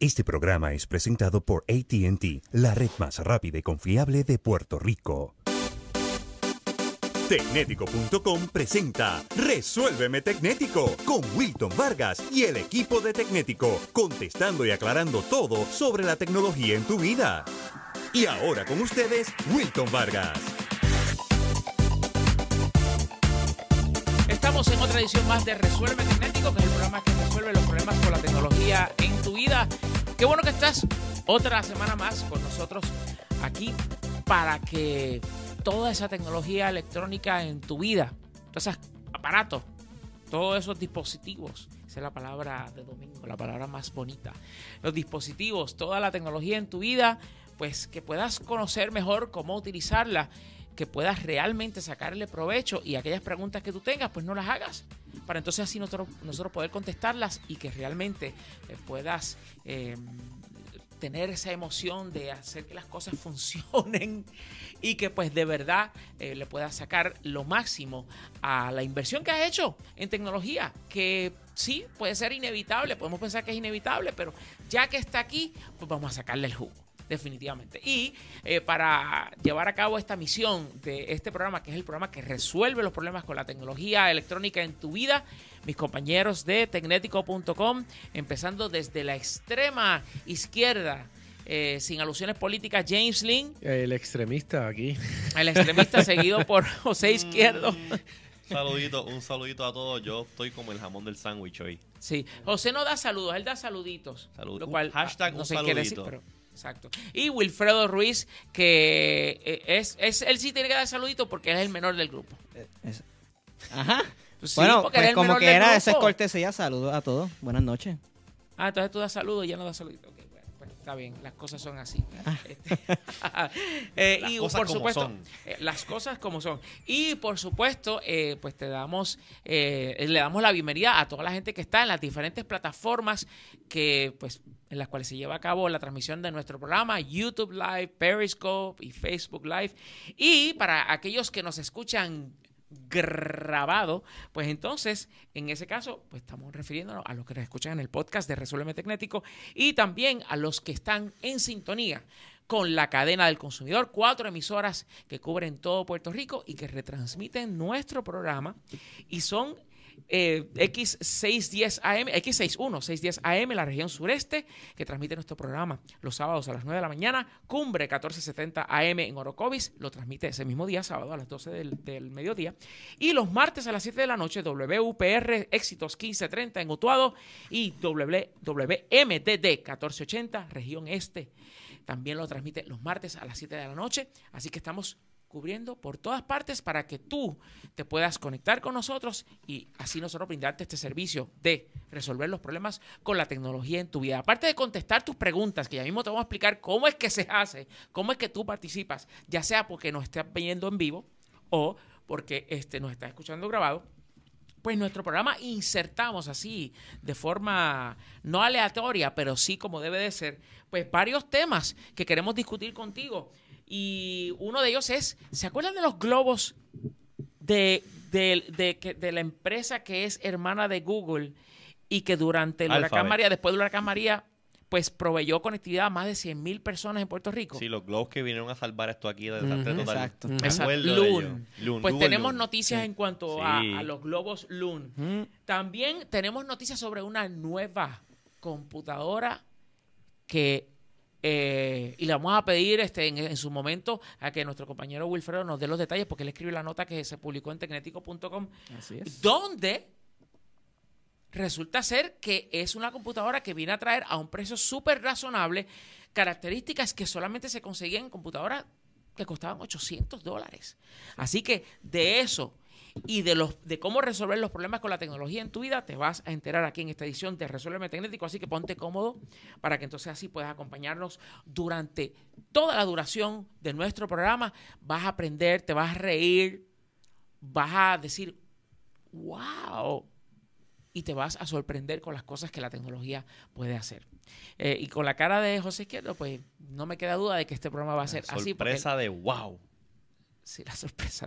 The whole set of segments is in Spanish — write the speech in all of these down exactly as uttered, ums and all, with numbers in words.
Este programa es presentado por A T and T, la red más rápida y confiable de Puerto Rico. Tecnético punto com presenta Resuélveme Tecnético con Wilton Vargas y el equipo de Tecnético, contestando y aclarando todo sobre la tecnología en tu vida. Y ahora con ustedes, Wilton Vargas. Estamos en otra edición más de Resuélveme Tecnético, que es el programa que resuelve los problemas con la tecnología en tu vida. Qué bueno que estás otra semana más con nosotros aquí para que toda esa tecnología electrónica en tu vida, todos esos aparatos, todos esos dispositivos, esa es la palabra de domingo, la palabra más bonita, los dispositivos, toda la tecnología en tu vida, pues que puedas conocer mejor cómo utilizarla, que puedas realmente sacarle provecho y aquellas preguntas que tú tengas, pues no las hagas, para entonces así nosotros, nosotros poder contestarlas y que realmente eh, puedas eh, tener esa emoción de hacer que las cosas funcionen y que pues de verdad eh, le puedas sacar lo máximo a la inversión que has hecho en tecnología, que sí puede ser inevitable, podemos pensar que es inevitable, pero ya que está aquí, pues vamos a sacarle el jugo. Definitivamente. Y eh, para llevar a cabo esta misión de este programa, que es el programa que resuelve los problemas con la tecnología electrónica en tu vida, mis compañeros de Tecnético punto com, empezando desde la extrema izquierda, eh, sin alusiones políticas, James Lynn. El extremista aquí. El extremista seguido por José Izquierdo. Saludito, un saludito a todos. Yo estoy como el jamón del sándwich hoy. Sí, José no da saludos, él da saluditos. Salud. Lo cual, Hashtag no un sé qué decir, saludito. pero exacto. Y Wilfredo Ruiz, que es, es él sí tiene que dar saluditos porque él es el menor del grupo. Es, ajá. Sí, bueno, porque él es pues el como menor que del era, grupo. esa es cortesía. Saludos a todos. Buenas noches. Ah, entonces tú das saludos y ya no das saluditos. Ok, bueno, pues está bien, las cosas son así. Ah. Este, eh, Las y cosas por como supuesto, son. eh, las cosas como son. Y por supuesto, eh, pues te damos, eh, le damos la bienvenida a toda la gente que está en las diferentes plataformas que, pues, en las cuales se lleva a cabo la transmisión de nuestro programa, YouTube Live, Periscope y Facebook Live. Y para aquellos que nos escuchan grabado, pues entonces, en ese caso, pues estamos refiriéndonos a los que nos escuchan en el podcast de Resuélveme Tecnético y también a los que están en sintonía con la cadena del consumidor, cuatro emisoras que cubren todo Puerto Rico y que retransmiten nuestro programa y son Eh, X seiscientos diez A M, X sesenta y uno, seiscientos diez A M, la región sureste, que transmite nuestro programa los sábados a las nueve de la mañana. Cumbre catorce setenta A M en Orocovis, lo transmite ese mismo día, sábado a las doce del, del mediodía. Y los martes a las siete de la noche, W U P R Éxitos quince treinta en Utuado y W M D D catorce ochenta, región este. También lo transmite los martes a las siete de la noche. Así que estamos cubriendo por todas partes para que tú te puedas conectar con nosotros y así nosotros brindarte este servicio de resolver los problemas con la tecnología en tu vida. Aparte de contestar tus preguntas, que ya mismo te vamos a explicar cómo es que se hace, cómo es que tú participas, ya sea porque nos estás viendo en vivo o porque este, nos estás escuchando grabado. Pues nuestro programa insertamos así, de forma no aleatoria, pero sí como debe de ser, pues varios temas que queremos discutir contigo. Y uno de ellos es, ¿se acuerdan de los globos de, de, de, de, de la empresa que es hermana de Google y que durante el Alphabet. huracán María, después del huracán María, pues proveyó conectividad a más de cien mil personas en Puerto Rico? Sí, los globos que vinieron a salvar esto aquí de desastre Ujú, total. exacto. Me Exacto. acuerdo de Loon. ellos. Loon, Pues Google tenemos Loon. noticias Sí. en cuanto Sí. a, a los globos Loon. Mm. También tenemos noticias sobre una nueva computadora que, eh, y le vamos a pedir este, en, en su momento a que nuestro compañero Wilfredo nos dé los detalles porque él escribió la nota que se publicó en Tecnético punto com, Así es. donde resulta ser que es una computadora que viene a traer a un precio súper razonable características que solamente se conseguían en computadoras que costaban ochocientos dólares. Así que de eso y de los de cómo resolver los problemas con la tecnología en tu vida te vas a enterar aquí en esta edición de Resuélveme Tecnético, así que ponte cómodo para que entonces así puedas acompañarnos durante toda la duración de nuestro programa. Vas a aprender, te vas a reír, vas a decir wow y te vas a sorprender con las cosas que la tecnología puede hacer. Eh, y con la cara de José Izquierdo, pues no me queda duda de que este programa va a ser así. porque Sorpresa de wow. Sí, la sorpresa de,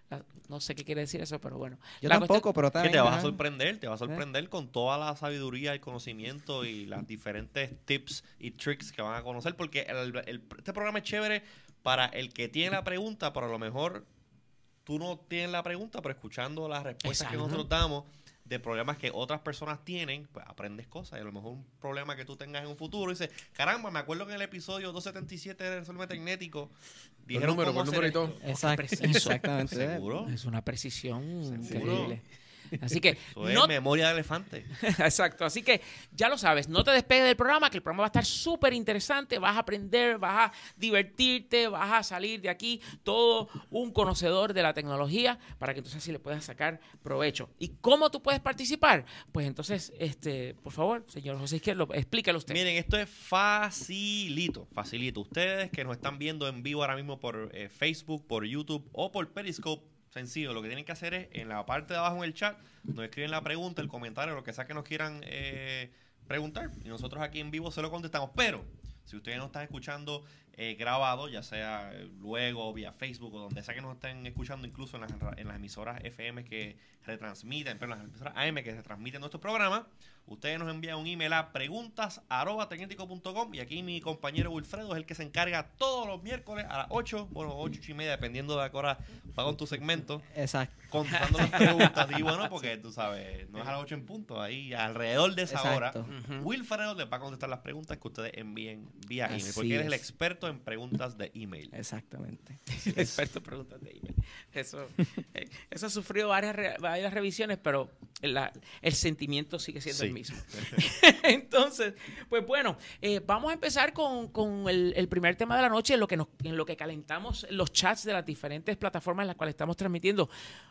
La- no sé qué quiere decir eso, pero bueno. Yo La tampoco, cuestión- pero está Que te bien, vas a ajá. sorprender, te vas a sorprender con toda la sabiduría y conocimiento y las diferentes tips y tricks que van a conocer, porque el- el- este programa es chévere para el que tiene la pregunta, pero a lo mejor tú no tienes la pregunta, pero escuchando las respuestas que Exacto. nosotros damos de problemas que otras personas tienen, pues aprendes cosas. Y a lo mejor un problema que tú tengas en un futuro, dices, caramba, me acuerdo que en el episodio doscientos setenta y siete de Resuelve Tecnético dijeron número, cómo por hacer número y esto. todo. Exacto, preciso. exactamente. ¿Seguro? Es una precisión ¿Seguro? increíble. Así que Eso es no, memoria de elefante. exacto, así que ya lo sabes, no te despegues del programa, que el programa va a estar súper interesante, vas a aprender, vas a divertirte, vas a salir de aquí todo un conocedor de la tecnología para que entonces así le puedas sacar provecho. ¿Y cómo tú puedes participar? Pues entonces, este, por favor, señor José Izquierdo, explícalo usted. Miren, esto es facilito, facilito. Ustedes que nos están viendo en vivo ahora mismo por eh, Facebook, por YouTube o por Periscope, sencillo, lo que tienen que hacer es en la parte de abajo en el chat, nos escriben la pregunta, el comentario, lo que sea que nos quieran eh, preguntar y nosotros aquí en vivo se lo contestamos. Pero si ustedes nos están escuchando eh, grabado, ya sea eh, luego vía Facebook o donde sea que nos estén escuchando, incluso en las, en las emisoras F M que retransmiten, perdón, las emisoras A M que retransmiten nuestro programa, ustedes nos envían un email a preguntas arroba tecnético punto com y aquí mi compañero Wilfredo es el que se encarga todos los miércoles a las ocho, bueno, ocho y media, dependiendo de a qué hora va con tu segmento, Exacto. contestando las preguntas. Y bueno, porque tú sabes, no es a las ocho en punto, ahí alrededor de esa Exacto. hora, Ujú. Wilfredo les va a contestar las preguntas que ustedes envíen vía email, Así porque él es el es. experto en preguntas de email. Exactamente. Experto en preguntas de email. Eso, eh, eso ha sufrido varias, re- varias revisiones, pero la- el sentimiento sigue siendo Sí. el mismo. Entonces, pues bueno, eh, vamos a empezar con, con el, el primer tema de la noche, en lo que nos, en lo que calentamos los chats de las diferentes plataformas en las cuales estamos transmitiendo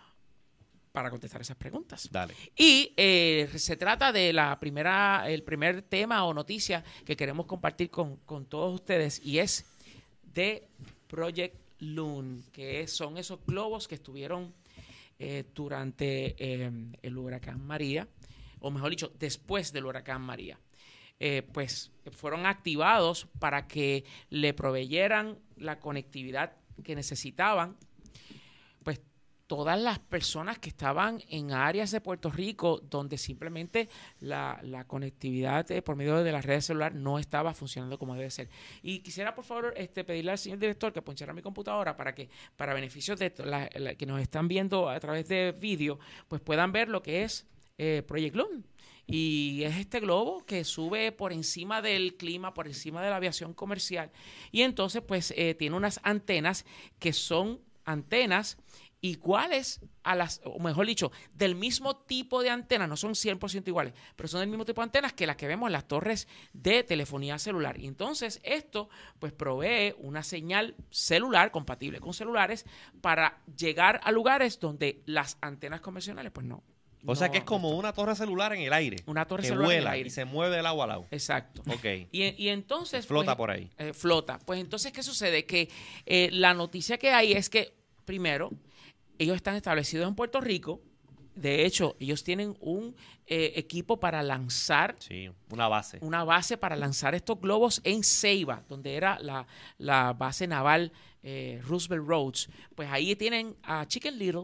para contestar esas preguntas. Dale. Y eh, se trata de la primera, el primer tema o noticia que queremos compartir con, con todos ustedes y es de Project Loon, que son esos globos que estuvieron eh, durante eh, el huracán María, o mejor dicho, después del huracán María. Eh, pues fueron activados para que le proveyeran la conectividad que necesitaban, pues todas las personas que estaban en áreas de Puerto Rico donde simplemente la, la conectividad eh, por medio de las redes celulares no estaba funcionando como debe ser. Y quisiera, por favor, este, pedirle al señor director que ponchara mi computadora para que, para beneficio de la, la, que nos están viendo a través de vídeo, pues puedan ver lo que es eh, Project Loon. Y es este globo que sube por encima del clima, por encima de la aviación comercial. Y entonces, pues, eh, tiene unas antenas que son antenas iguales a las, o mejor dicho, del mismo tipo de antenas, no son cien por ciento iguales, pero son del mismo tipo de antenas que las que vemos en las torres de telefonía celular. Y entonces esto pues provee una señal celular compatible con celulares para llegar a lugares donde las antenas convencionales pues no. O sea no- que es como una torre celular en el aire. Una torre que celular en el vuela aire. y se mueve del agua al lado. Exacto. Ok. Y, y entonces... Flota pues, por ahí. eh, flota. Pues entonces, ¿qué sucede? Que eh, la noticia que hay es que, primero, ellos están establecidos en Puerto Rico. De hecho, ellos tienen un eh, equipo para lanzar, Sí, una base. una base para lanzar estos globos en Ceiba, donde era la, la base naval eh, Roosevelt Roads. Pues ahí tienen a Chicken Little.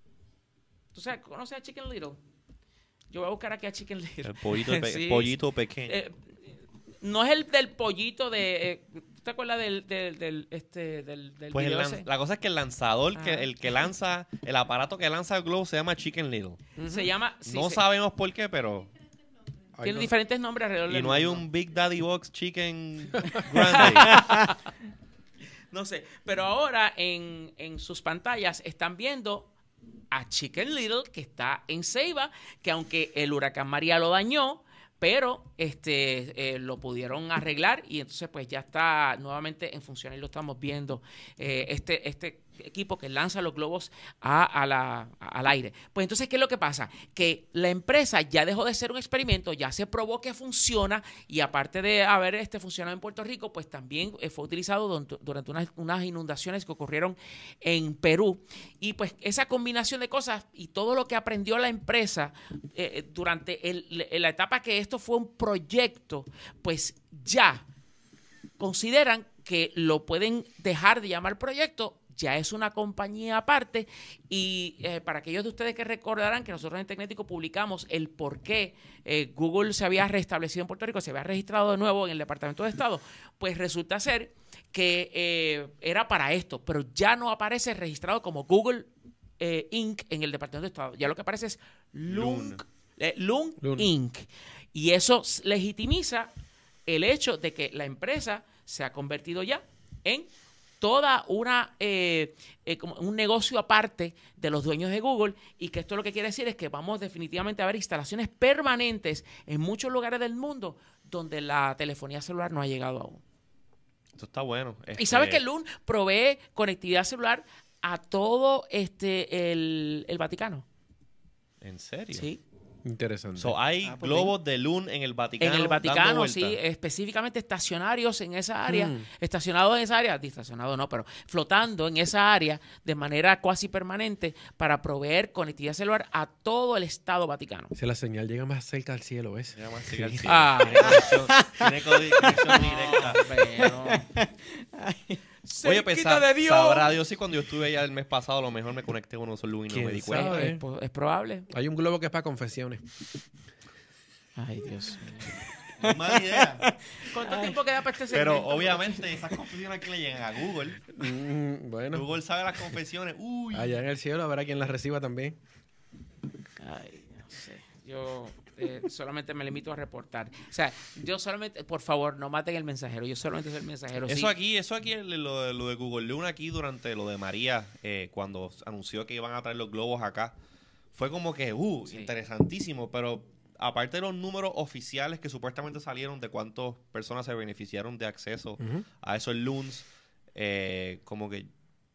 ¿Tú sabes, conoces a Chicken Little? Yo voy a buscar aquí a Chicken Little. El pollito, pe- Sí, pollito pequeño. Eh, no es el del pollito de... eh, ¿tú te acuerdas del, del, del, este, del, del Pues el video lan- ese? la cosa es que el lanzador, que, Ajá. el que lanza, el aparato que lanza el globo se llama Chicken Little. Se llama... sí, no se- sabemos por qué, pero... Ay, tiene no. diferentes nombres alrededor Y del no hay mundo. un Big Daddy Box Chicken Grande. No sé, pero ahora en, en sus pantallas están viendo a Chicken Little que está en Ceiba, que aunque el huracán María lo dañó, pero este eh, lo pudieron arreglar y entonces pues ya está nuevamente en función y lo estamos viendo eh, este este equipo que lanza los globos a, a la, a- al aire. Pues entonces, ¿qué es lo que pasa? Que la empresa ya dejó de ser un experimento, ya se probó que funciona y aparte de haber este funcionado en Puerto Rico, pues también eh, fue utilizado durante, durante unas, unas inundaciones que ocurrieron en Perú. Y pues esa combinación de cosas y todo lo que aprendió la empresa eh, durante el- la etapa que esto fue un proyecto, pues ya consideran que lo pueden dejar de llamar proyecto ya es una compañía aparte. Y eh, para aquellos de ustedes que recordarán que nosotros en Tecnético publicamos el por qué eh, Google se había restablecido en Puerto Rico, se había registrado de nuevo en el Departamento de Estado, pues resulta ser que eh, era para esto, pero ya no aparece registrado como Google eh, incorporated en el Departamento de Estado. Ya lo que aparece es Loon, eh, Loon Loon. incorporated. Y eso s- legitimiza el hecho de que la empresa se ha convertido ya en toda una eh, eh, como un negocio aparte de los dueños de Google, y que esto lo que quiere decir es que vamos definitivamente a ver instalaciones permanentes en muchos lugares del mundo donde la telefonía celular no ha llegado aún. Esto está bueno. Y sabes Este, que Loon provee conectividad celular a todo este el, el Vaticano. ¿En serio? Sí. Interesante. So, hay Ah, pues globos de Loon en el Vaticano. En el dando Vaticano, vueltas. sí, específicamente estacionarios en esa área, Mm. estacionados en esa área, estacionado no, pero flotando en esa área de manera cuasi permanente para proveer conectividad celular a todo el Estado Vaticano. Si la señal llega más cerca al cielo, ¿ves? Se llama así al cielo. Ah. Tiene conexión, tiene co- conexión directa. Oye, pues Cerquita sa- de Dios. sabrá Dios si cuando yo estuve allá el mes pasado a lo mejor me conecté con uno de esos Loon y no ¿Quién me di sabe? cuenta. Es, es po- es probable. Hay un globo que es para confesiones. Ay, Dios mío. No es mala idea. ¿Cuánto tiempo queda para este Pero segmento? obviamente esas confesiones que le llegan a Google. Mm, bueno, Google sabe las confesiones. Uy. allá en el cielo habrá quien las reciba también. Ay, no sé. Yo eh, solamente me limito a reportar. O sea, yo solamente, por favor, no maten el mensajero. Yo solamente soy el mensajero. Eso sí. aquí, eso aquí, el- lo, de- lo de Google Loon aquí durante lo de María, eh, cuando anunció que iban a traer los globos acá, fue como que, uh, Sí. interesantísimo, pero aparte de los números oficiales que supuestamente salieron de cuántas personas se beneficiaron de acceso Ujú. a esos loons, eh, como que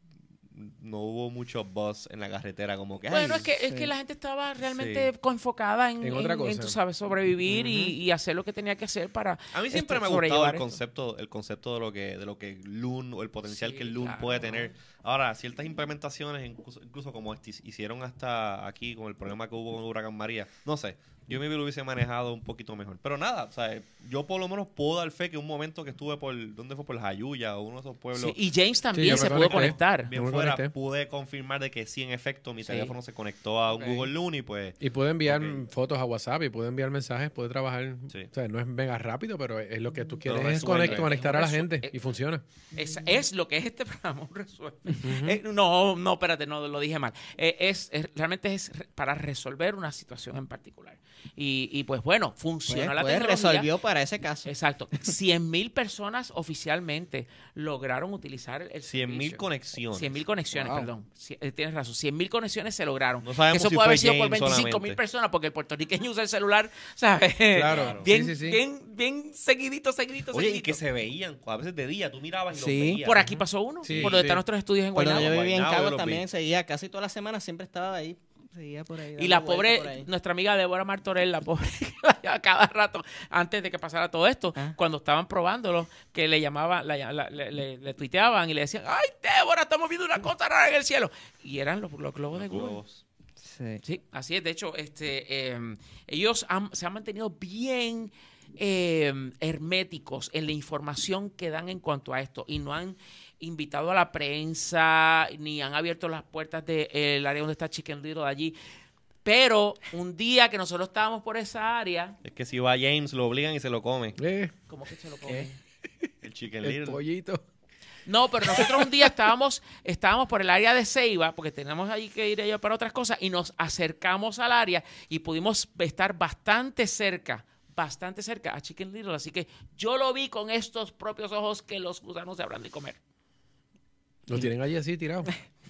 no hubo mucho buzz en la carretera, como que, Bueno, ay, es que, es sí. que la gente estaba realmente Sí. enfocada en, En otra en- en, cosa. tú sabes, sobrevivir y, Ujú. y hacer lo que tenía que hacer para a mí siempre este, me ha gustado sobrellevar el esto. concepto, el concepto de lo que, de lo que Loon o el potencial Sí, que el Loon claro. puede tener. Ahora, ciertas implementaciones, incluso, incluso como esti- hicieron hasta aquí con el problema que hubo con el huracán María, no sé, yo me lo hubiese manejado un poquito mejor. Pero nada, o sea, yo por lo menos puedo dar fe que un momento que estuve por, ¿dónde fue? Por Jayuya o uno de esos pueblos Sí, y James también yo me se pudo conecté. conectar. bien Yo me fuera, conecté. pude confirmar de que sí, en efecto, mi Sí. teléfono se conectó a un Ok. Google Loon y pues... Y puede enviar Ok. fotos a WhatsApp y puede enviar mensajes, puede trabajar. Sí. O sea, no es mega rápido, pero es lo que tú Pero quieres es resuelve. conect- conectar a la Resu- gente eh, y funciona. Es, es lo que es este programa, un resuelve. Eh, no, no, espérate, no lo dije mal. Eh, es, es- realmente es re- para resolver una situación en particular. Y, y pues bueno, funcionó Pues, la pues tecnología. resolvió para ese caso. Exacto. cien mil personas oficialmente lograron utilizar el cien mil servicio. conexiones. cien mil conexiones, Wow. perdón. Cien- eh, tienes razón. cien mil conexiones se lograron. No sabemos Eso si puede fue haber sido por James veinticinco mil solamente. personas, porque el puertorriqueño usa el celular, ¿sabes? Claro. Bien, Sí, sí, sí. bien, bien seguidito, seguidito, Oye, y seguidito. que se veían, a veces de día, tú mirabas y los Sí. veías. Por aquí pasó uno, Sí, por donde sí. están nuestros estudios en Cuando yo Guaynabo. vivía en Guaynabo, yo Cabo los también vi. seguía, casi toda la semana siempre estaba ahí. Seguía por ahí. Y dando la vueltas pobre, por ahí. nuestra amiga Débora Martorell, la pobre, a cada rato, antes de que pasara todo esto, Ah. cuando estaban probándolo, que le llamaban, la- la- le, le- le tuiteaban y le decían, ¡ay, Débora, estamos viendo una cosa rara en el cielo! Y eran los, los globos de Los Google. globos. Sí. Sí, así es. De hecho, este, eh, ellos han- se han mantenido bien eh, herméticos en la información que dan en cuanto a esto y no han invitado a la prensa ni han abierto las puertas del área donde está Chicken Little allí. Pero un día que nosotros estábamos por esa área, Es que si va James, lo obligan y se lo come. Eh, ¿cómo que se lo comen? El chicken el little. pollito. No, pero nosotros un día estábamos, estábamos por el área de Ceiba, porque tenemos ahí que ir allá para otras cosas, y nos acercamos al área y pudimos estar bastante cerca, bastante cerca a Chicken Little. Así que yo lo vi con estos propios ojos que los gusanos se habrán de comer. Lo tienen allí así tirado.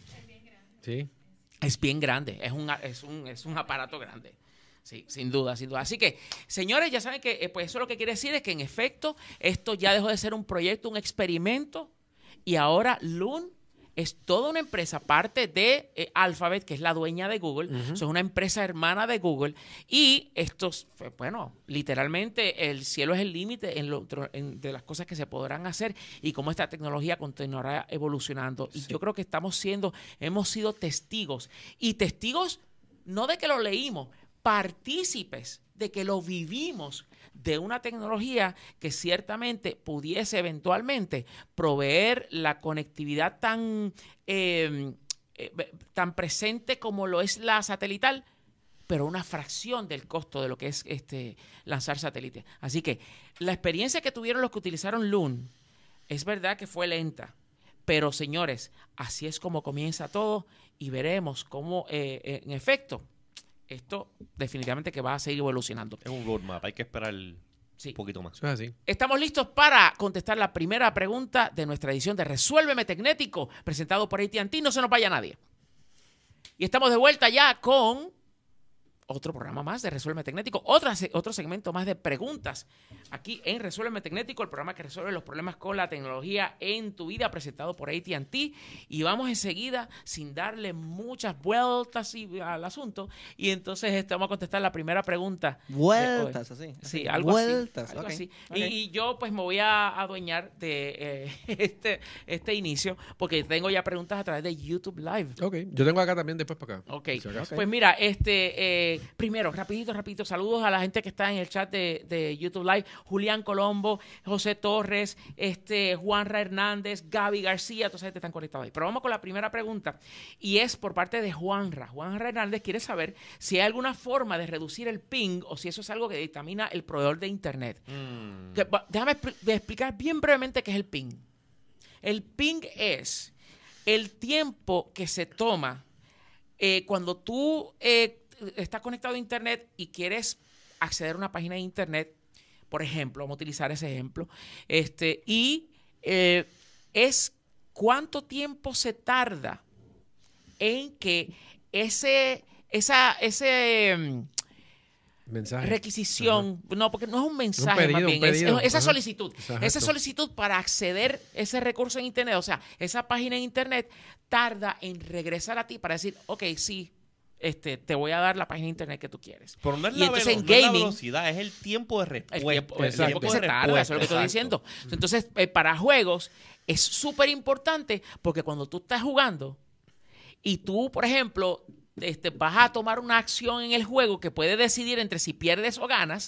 Sí. Es bien grande, es un, es un, es un aparato grande. Sí, sin duda, sin duda. Así que, señores, ya saben que eh, pues eso lo que quiere decir es que en efecto esto ya dejó de ser un proyecto, un experimento, y ahora Loon es toda una empresa, parte de eh, Alphabet, que es la dueña de Google. Ujú. Eso es una empresa hermana de Google. Y estos, pues, bueno, literalmente el cielo es el límite en lo otro- en- de las cosas que se podrán hacer y cómo esta tecnología continuará evolucionando. Y yo creo que estamos siendo, hemos sido testigos. Y testigos no de que lo leímos, partícipes de que lo vivimos, de una tecnología que ciertamente pudiese eventualmente proveer la conectividad tan, eh, eh, tan presente como lo es la satelital, pero una fracción del costo de lo que es este lanzar satélites. Así que la experiencia que tuvieron los que utilizaron Loon es verdad que fue lenta, pero señores, así es como comienza todo y veremos cómo eh, eh, en efecto esto definitivamente que va a seguir evolucionando. Es un roadmap, hay que esperar Sí. un poquito más. Eso es así. Estamos listos para contestar la primera pregunta de nuestra edición de Resuélveme Tecnético, presentado por A T and T. No se nos vaya nadie. Y estamos de vuelta ya con otro programa más de Resuélveme Tecnético, otra, otro segmento más de preguntas aquí en Resuélveme Tecnético, el programa que resuelve los problemas con la tecnología en tu vida, presentado por A T and T. Y vamos enseguida, sin darle muchas vueltas y, al asunto, y entonces estamos a contestar la primera pregunta. Vueltas, así. Sí, así. algo Vueltas, así. Algo ok, así. ok. Y, y yo pues me voy a adueñar de eh, este, este inicio, porque tengo ya preguntas a través de YouTube Live. Ok. Yo tengo acá también después para acá. Ok, por si acaso. pues mira, este, eh, primero, rapidito, rapidito, saludos a la gente que está en el chat de, de YouTube Live, Julián Colombo, José Torres, este, Juanra Hernández, Gaby García, toda esa gente están conectados ahí. Pero vamos con la primera pregunta, y es por parte de Juanra. Juanra Hernández quiere saber si hay alguna forma de reducir el ping o si eso es algo que dictamina el proveedor de internet. Mm. Que, va, déjame expl- de explicar bien brevemente qué es el ping. El ping es el tiempo que se toma eh, cuando tú eh, estás conectado a internet y quieres acceder a una página de internet, por ejemplo, vamos a utilizar ese ejemplo, este, y eh, es cuánto tiempo se tarda en que ese, esa, ese mm, Mensaje. requisición, no, porque no es un mensaje, pedido, más bien, un es- pedido, es esa ajá. solicitud, Exacto. esa solicitud para acceder a ese recurso en internet, o sea, esa página en internet tarda en regresar a ti para decir, ok, sí, este, te voy a dar la página de internet que tú quieres. Pero no es, Y la, entonces velo- en no es la gaming- velocidad, es el tiempo de El respuesta. tiempo, el Exacto. tiempo que se de tarda, eso es lo que estoy respuesta, diciendo. Entonces, eh, para juegos es súper importante porque cuando tú estás jugando y tú, por ejemplo, este, vas a tomar una acción en el juego que puede decidir entre si pierdes o ganas,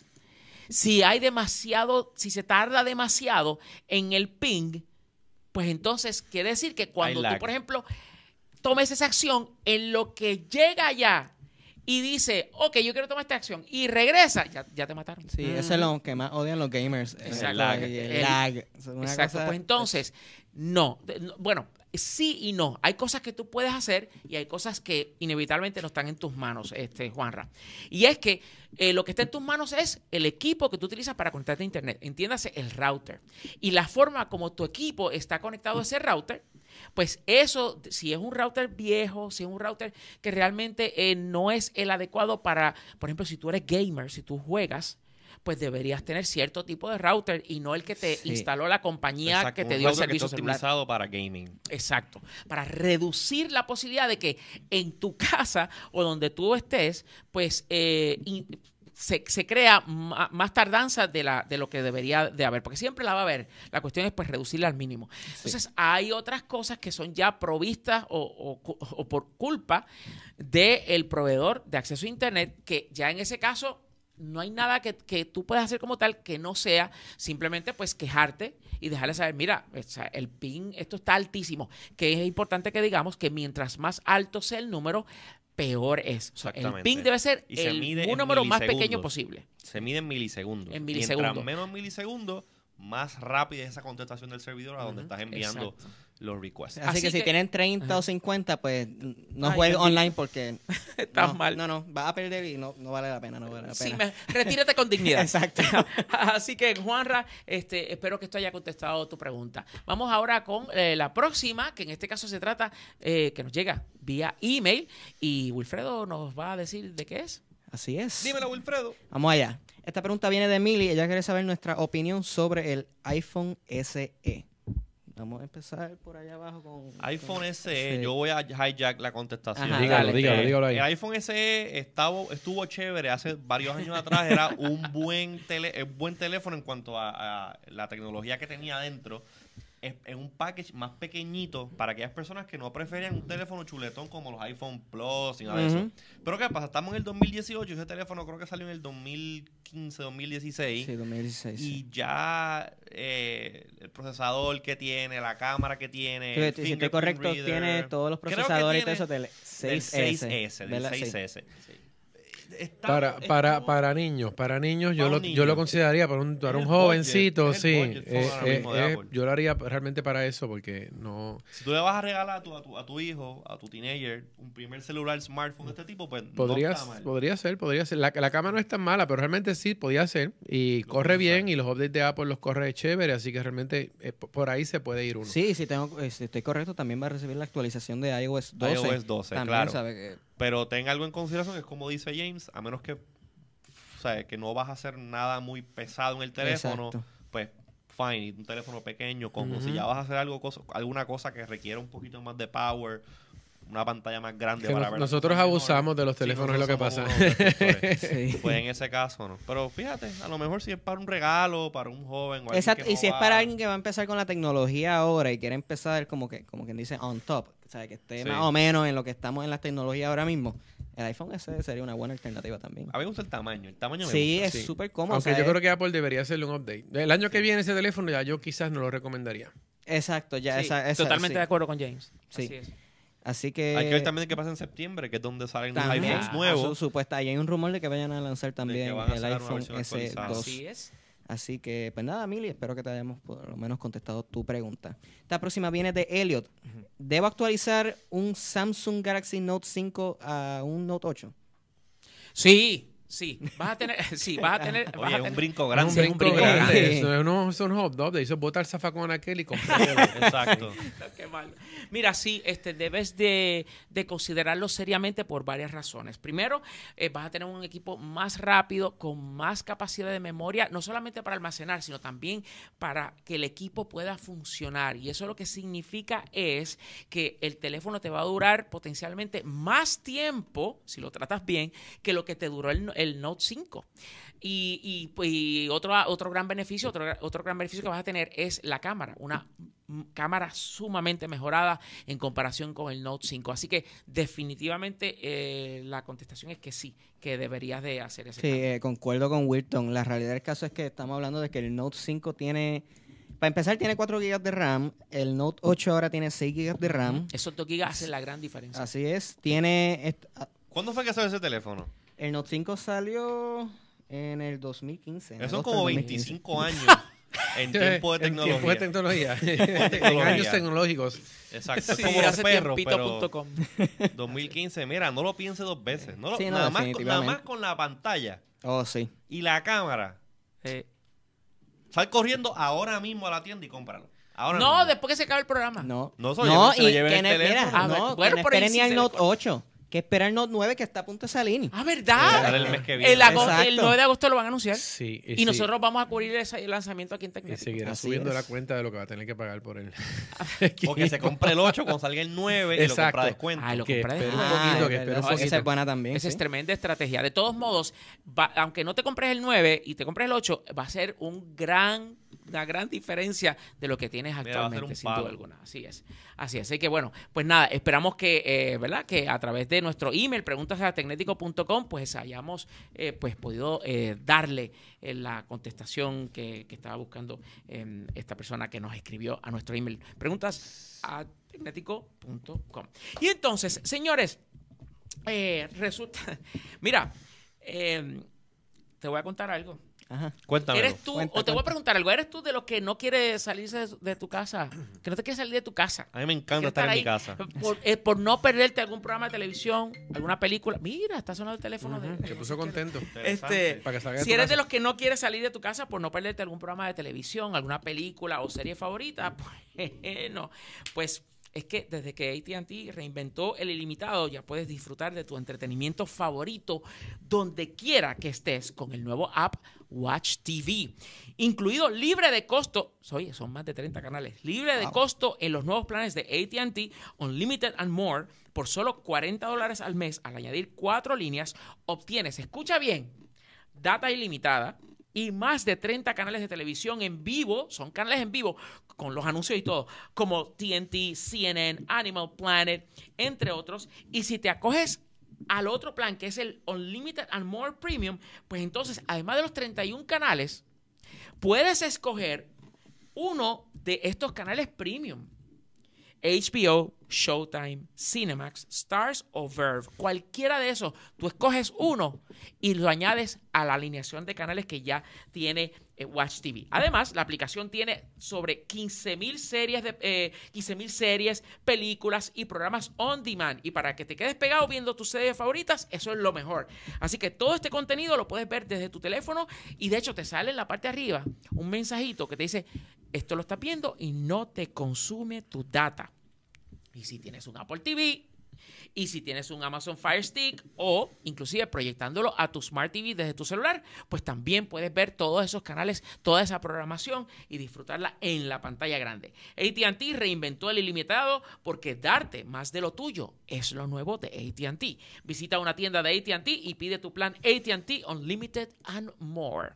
si hay demasiado, si se tarda demasiado en el ping, pues entonces quiere decir que cuando Hay tú, lag. por ejemplo, tomes esa acción, en lo que llega allá y dice, ok, yo quiero tomar esta acción, y regresa, ya, ya te mataron. Sí, eso es lo que más odian los gamers. Exacto. El lag. El El- lag. Es una Exacto, cosa- pues entonces, no, de- no, bueno, sí y no. Hay cosas que tú puedes hacer y hay cosas que inevitablemente no están en tus manos, este, Juanra. Y es que eh, lo que está en tus manos es el equipo que tú utilizas para conectarte a internet. Entiéndase, el router. Y la forma como tu equipo está conectado a ese router, pues eso, si es un router viejo, si es un router que realmente eh, no es el adecuado para, por ejemplo, si tú eres gamer, si tú juegas, pues deberías tener cierto tipo de router y no el que te Sí. instaló la compañía Exacto, que un te dio el router que servicio está celular. optimizado para gaming. Exacto. Para reducir la posibilidad de que en tu casa o donde tú estés, pues eh, in- se, se crea ma- más tardanza de, la, de lo que debería de haber, porque siempre la va a haber. La cuestión es pues reducirla al mínimo. Entonces hay otras cosas que son ya provistas o, o cu- o por culpa del proveedor de acceso a internet, que ya en ese caso no hay nada que, que tú puedas hacer como tal que no sea simplemente pues quejarte y dejarle saber, mira, o sea, el ping, esto está altísimo, que es importante que digamos que mientras más alto sea el número, peor es. O sea, el Exactamente. ping debe ser Y se el mide un en número más pequeño milisegundos. posible. Se mide en milisegundos. En milisegundos. Mientras menos milisegundos, más rápida es esa contestación del servidor a donde Ujú, estás enviando exacto. los requests. Así, Así que, si que- tienen treinta o cincuenta, pues no Ay, jueguen bendito. online porque Estás no, mal. No, no, vas a perder y no, no vale la pena, no vale la Sí, pena. me- retírate con dignidad. Exacto. Así que, Juanra, este, espero que esto haya contestado tu pregunta. Vamos ahora con eh, la próxima, que en este caso se trata, eh, que nos llega vía email, y Wilfredo nos va a decir de qué es. Así es. Dímelo, Wilfredo. Vamos allá. Esta pregunta viene de Emily. Ella quiere saber nuestra opinión sobre el iPhone S E. Vamos a empezar por allá abajo con... iPhone con- S E, sí. yo voy a hijack la contestación. Ajá, Dígalo, dale. dígalo, Eh, dígalo ahí. El iPhone S E estaba, estuvo chévere hace varios años atrás. Era un buen, tele, eh, buen teléfono en cuanto a, a la tecnología que tenía adentro. es, es un package más pequeñito para aquellas personas que no preferían un teléfono chuletón como los iPhone Plus y nada de Ujú. eso. Pero ¿qué pasa? Estamos en el dos mil dieciocho, ese teléfono creo que salió en el dos mil quince, dos mil dieciséis. Sí, dos mil dieciséis. sí. Y ya eh, el procesador que tiene, la cámara que tiene, Sí, el si estoy fingerprint correcto, reader, tiene todos los creo que procesadores y todo tiene eso del del seis ese. seis ese, del ¿verdad? seis Sí. ese. Está- Para, es para, como- para niños, para niños yo Para lo, un yo niño. lo consideraría para un, para Es un el jovencito, budget, es el sí. budget phone eh, ahora eh, mismo de eh, Apple. yo lo haría realmente para eso porque no... Si tú le vas a regalar a tu, a tu, a tu hijo, a tu teenager, un primer celular, smartphone de este tipo, pues Podría, no está mal. podría ser, podría ser. La, la cámara no es tan mala, pero realmente sí podía ser. Y Lo corre puedes bien usar. y los updates de Apple los corre chévere, así que realmente eh, p- por ahí se puede ir uno. Sí, si, tengo, eh, si estoy correcto, también va a recibir la actualización de iOS doce. iOS doce, también, claro. ¿sabe? Que, Pero ten algo en consideración, es como dice James, a menos que, o sea, que no vas a hacer nada muy pesado en el teléfono, Exacto. pues fine, y un teléfono pequeño, como si Ujú. ya vas a hacer algo, cosa- alguna cosa que requiera un poquito más de power, una pantalla más grande Que para nos- ver las nosotros cosas mejor. abusamos de los Sí, teléfonos, es lo que nosotros pasa. somos unos defensores. sí. Pues en ese caso no. Pero fíjate, a lo mejor si es para un regalo, para un joven o alguien Exacto, que y no si es va- para alguien que va a empezar con la tecnología ahora y quiere empezar como que como quien dice on top, o sea, que esté Sí. más o menos en lo que estamos en la tecnología ahora mismo, el iPhone S E sería una buena alternativa también. A mí me gusta el tamaño, el tamaño me Sí, gusta. es sí. súper cómodo. Aunque o sea, yo es- creo que Apple debería hacerle un update. El año que viene ese teléfono ya yo quizás no lo recomendaría. Exacto, ya Sí, esa, esa- totalmente sí. de acuerdo con James. Sí. Así es. Así que Hay que ver también qué pasa en septiembre, que es donde salen los también, iPhones ah, nuevos. su- supuesta, y hay un rumor de que vayan a lanzar también van a el sacar una iPhone versión S actualizada. dos. Así es. Así que, pues nada, Mili, espero que te hayamos por lo menos contestado tu pregunta. Esta próxima viene de Elliot. ¿Debo actualizar un Samsung Galaxy Note cinco a un Note ocho? Sí, sí. Vas a tener, sí, vas a tener, vas Oye, a es un tener- brinco Es grande. un Sí, es brinco un brinco grande. grande. Eso no son hot dogs. Eso bota el zafacón aquel y compra. Exacto. Qué mal. Mira, sí, este, debes de, de considerarlo seriamente por varias razones. Primero, eh, vas a tener un equipo más rápido, con más capacidad de memoria, no solamente para almacenar, sino también para que el equipo pueda funcionar. Y eso lo que significa es que el teléfono te va a durar potencialmente más tiempo, si lo tratas bien, que lo que te duró el, el Note cinco. Y, y, pues, y otro, otro gran beneficio, otro, otro gran beneficio que vas a tener es la cámara, una mm, cámara sumamente mejorada en comparación con el Note cinco. Así que definitivamente eh, la contestación es que sí, que deberías de hacer ese Sí, cambio. eh, concuerdo con Wilton. La realidad del caso es que estamos hablando de que el Note cinco tiene, para empezar, tiene cuatro gigas de RAM. El Note ocho ahora tiene seis gigas de RAM. Esos dos gigas hacen la gran diferencia. Así es. Tiene est- ah, ¿Cuándo fue que salió ese teléfono? el Note cinco salió en el dos mil quince. en Eso son agosto como del dos mil quince. veinticinco años en tiempo de En tiempo de tecnología. tecnología. En tecnología. años tecnológicos. Exacto. Es Sí, como los hace perros, tiempito pero punto com. dos mil quince, mira, no lo piense dos veces. No lo- Sí, no, nada, más con, nada definitivamente. más con la pantalla Oh, sí. y la cámara. Eh, Sal corriendo ahora mismo a la tienda y cómpralo. Ahora no, mismo. después que se acabe el programa. No, No, eso no, ya se lo y lleven que el no, teléfono. mira, A ver, no, bueno, que no pero esperen ¿y ni si al se Note le- ocho. Que espera el Note nueve que está a punto de salir. Ah, Sale ¿verdad? el mes que viene. El, agosto- Exacto. el nueve de agosto lo van a anunciar. Sí. Y, sí. nosotros vamos a cubrir ese el lanzamiento aquí en Y Tecnético. seguirá Así subiendo es. la cuenta de lo que va a tener que pagar por él. O que se compre el ocho cuando salga el nueve y lo Exacto. compra a descuento. Ay, lo Que compra de espere un descuento. Ah, poquito, es que verdad, espere un sí, esa poquito. es buena también. Esa sí. es tremenda estrategia. De todos modos, va- aunque no te compres el nueve y te compres el ocho, va a ser un gran, una gran diferencia de lo que tienes Mira, va a ser actualmente, un sin duda palo. alguna. Así es. Así es. Así que bueno, pues nada, esperamos que, eh, ¿verdad? Que a través de nuestro email, preguntas a tecnético punto com, pues hayamos eh, pues podido eh, darle eh, la contestación que, que estaba buscando eh, esta persona que nos escribió a nuestro email. Preguntas a tecnético punto com. Y entonces, señores, eh, resulta, mira, eh, te voy a contar algo. Ajá. Cuéntamelo. ¿Eres tú, Cuenta, o te voy a cuenta. preguntar algo, eres tú de los que no quiere salirse de, de tu casa? Que no te quieres salir de tu casa. A mí me encanta Quieres estar en ahí mi casa. Por, eh, por no perderte algún programa de televisión, alguna película. Mira, está sonando el teléfono. de, Se puso contento. Este, Para que salga de si tu eres casa. de los que no quieres salir de tu casa por no perderte algún programa de televisión, alguna película o serie favorita, pues no. Pues es que desde que A T and T reinventó el ilimitado, ya puedes disfrutar de tu entretenimiento favorito donde quiera que estés con el nuevo app Watch T V, incluido libre de costo. Oye, son más de treinta canales. Libre de Wow. costo en los nuevos planes de A T and T Unlimited and More por solo cuarenta dólares al mes. Al añadir cuatro líneas, obtienes, escucha bien, data ilimitada, y más de treinta canales de televisión en vivo, son canales en vivo con los anuncios y todo, como T N T, C N N, Animal Planet, entre otros. Y si te acoges al otro plan, que es el Unlimited and More Premium, pues entonces, además de los treinta y un canales, puedes escoger uno de estos canales premium. H B O, Showtime, Cinemax, Stars o Verve. Cualquiera de esos, tú escoges uno y lo añades a la alineación de canales que ya tiene eh, Watch T V. Además, la aplicación tiene sobre quince mil series, de, eh, quince mil series, películas y programas on demand. Y para que te quedes pegado viendo tus series favoritas, eso es lo mejor. Así que todo este contenido lo puedes ver desde tu teléfono y de hecho te sale en la parte de arriba un mensajito que te dice, esto lo estás viendo y no te consume tu data. Y si tienes un Apple T V, y si tienes un Amazon Fire Stick, o inclusive proyectándolo a tu Smart T V desde tu celular, pues también puedes ver todos esos canales, toda esa programación y disfrutarla en la pantalla grande. A T and T reinventó el ilimitado porque darte más de lo tuyo es lo nuevo de A T and T. Visita una tienda de A T and T y pide tu plan A T and T Unlimited and More.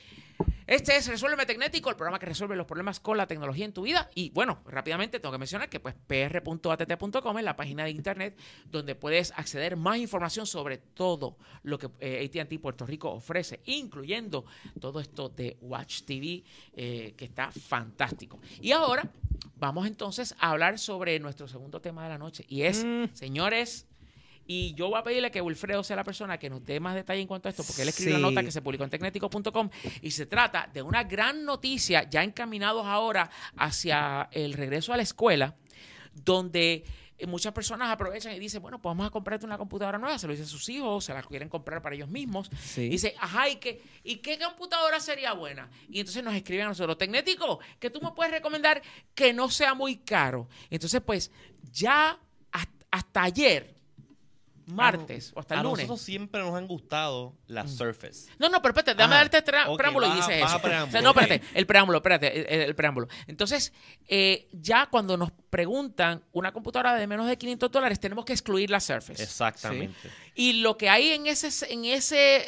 Este es Resuélveme Tecnético, el programa que resuelve los problemas con la tecnología en tu vida. Y bueno, rápidamente tengo que mencionar que pues p r punto a t t punto com es la página de internet donde puedes acceder más información sobre todo lo que eh, A T and T Puerto Rico ofrece, incluyendo todo esto de Watch T V, eh, que está fantástico. Y ahora vamos entonces a hablar sobre nuestro segundo tema de la noche. Y es, mm. señores... Y yo voy a pedirle que Wilfredo sea la persona que nos dé más detalle en cuanto a esto, porque él escribió sí. una nota que se publicó en tecnético punto com y se trata de una gran noticia ya encaminados ahora hacia el regreso a la escuela, donde muchas personas aprovechan y dicen, bueno, pues vamos a comprarte una computadora nueva, se lo dicen a sus hijos, se la quieren comprar para ellos mismos. Sí. Y dice, ajá, ¿y qué, ¿y qué computadora sería buena? Y entonces nos escriben a nosotros, Tecnético, que tú me puedes recomendar que no sea muy caro. Entonces, pues, ya hasta, hasta ayer, martes o hasta el a lunes. A nosotros siempre nos han gustado las mm. Surface. No, no, pero espérate, déjame darte este okay, preámbulo baja, y dices eso. Preámbulo, o sea, no, espérate, okay. el preámbulo, espérate, el, el preámbulo. Entonces, eh, ya cuando nos preguntan una computadora de menos de quinientos dólares, tenemos que excluir la Surface. Exactamente. ¿Sí? Y lo que hay en ese, en ese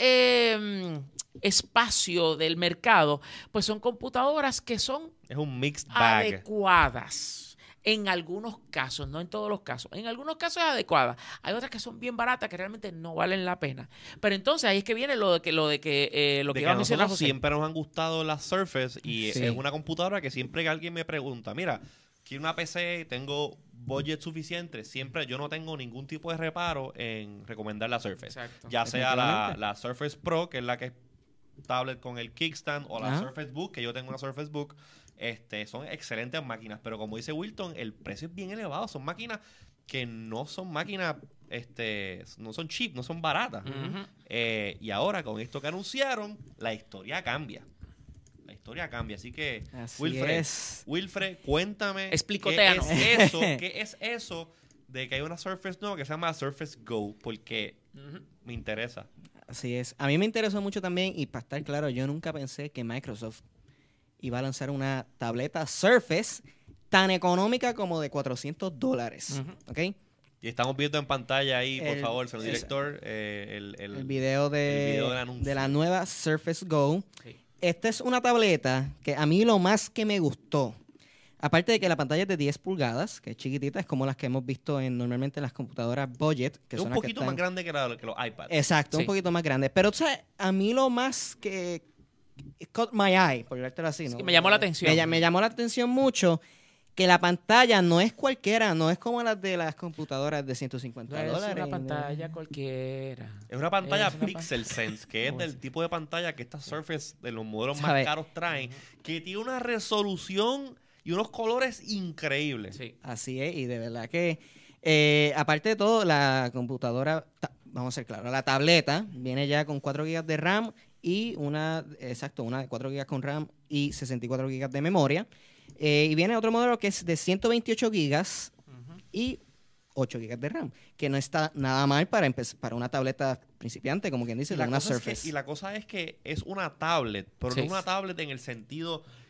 eh, espacio del mercado, pues son computadoras que son es un mixed bag. Adecuadas. En algunos casos, no en todos los casos. En algunos casos es adecuada. Hay otras que son bien baratas que realmente no valen la pena. Pero entonces ahí es que viene lo de que lo de que eh, lo de que, que iba a mencionar José. Siempre nos han gustado las Surface y sí. es una computadora que siempre que alguien me pregunta, mira, quiero una P C, tengo budget suficiente, siempre yo no tengo ningún tipo de reparo en recomendar la Surface. Exacto. Ya sea la, la Surface Pro, que es la que es tablet con el kickstand, o la Ajá. Surface Book, que yo tengo una Surface Book. Este, son excelentes máquinas, pero como dice Wilton, el precio es bien elevado. Son máquinas que no son máquinas, este, no son cheap, no son baratas. Uh-huh. Eh, y ahora, con esto que anunciaron, la historia cambia. La historia cambia. Así que, Así Wilfred, es. Wilfred, cuéntame Explicoteanos. qué es eso, qué es eso de que hay una Surface nueva que se llama Surface Go, porque uh-huh. me interesa. Así es. A mí me interesó mucho también, y para estar claro, yo nunca pensé que Microsoft iba a lanzar una tableta Surface tan económica como de cuatrocientos dólares. Uh-huh. ¿Okay? Y estamos viendo en pantalla ahí, por el, favor, señor director, eh, el, el, el, video de, el video del anuncio de la nueva Surface Go. Sí. Esta es una tableta que a mí lo más que me gustó, aparte de que la pantalla es de diez pulgadas, que es chiquitita, es como las que hemos visto en, normalmente en las computadoras budget. Que es son un poquito están... más grande que, la, que los iPads. Exacto, sí. un poquito más grande. Pero, o sea, a mí lo más que... It caught my eye, por decirlo así, ¿no? Sí, me llamó la atención. Me, me llamó la atención mucho que la pantalla no es cualquiera, no es como las de las computadoras de ciento cincuenta no dólares. Es una pantalla cualquiera. Es una pantalla es una Pixel pa- Sense, que es del tipo de pantalla que estas Surface de los modelos ¿Sabe? más caros traen, que tiene una resolución y unos colores increíbles. Sí. Así es, y de verdad que, eh, aparte de todo, la computadora, ta- vamos a ser claros, la tableta viene ya con cuatro gigas de RAM y una, exacto, una de cuatro gigas con RAM y sesenta y cuatro gigas de memoria. Eh, y viene otro modelo que es de ciento veintiocho gigas uh-huh. y ocho gigas de RAM, que no está nada mal para empe- para una tableta principiante, como quien dice, de una Surface. Es que, y la cosa es que es una tablet, pero sí. no es una tablet en el sentido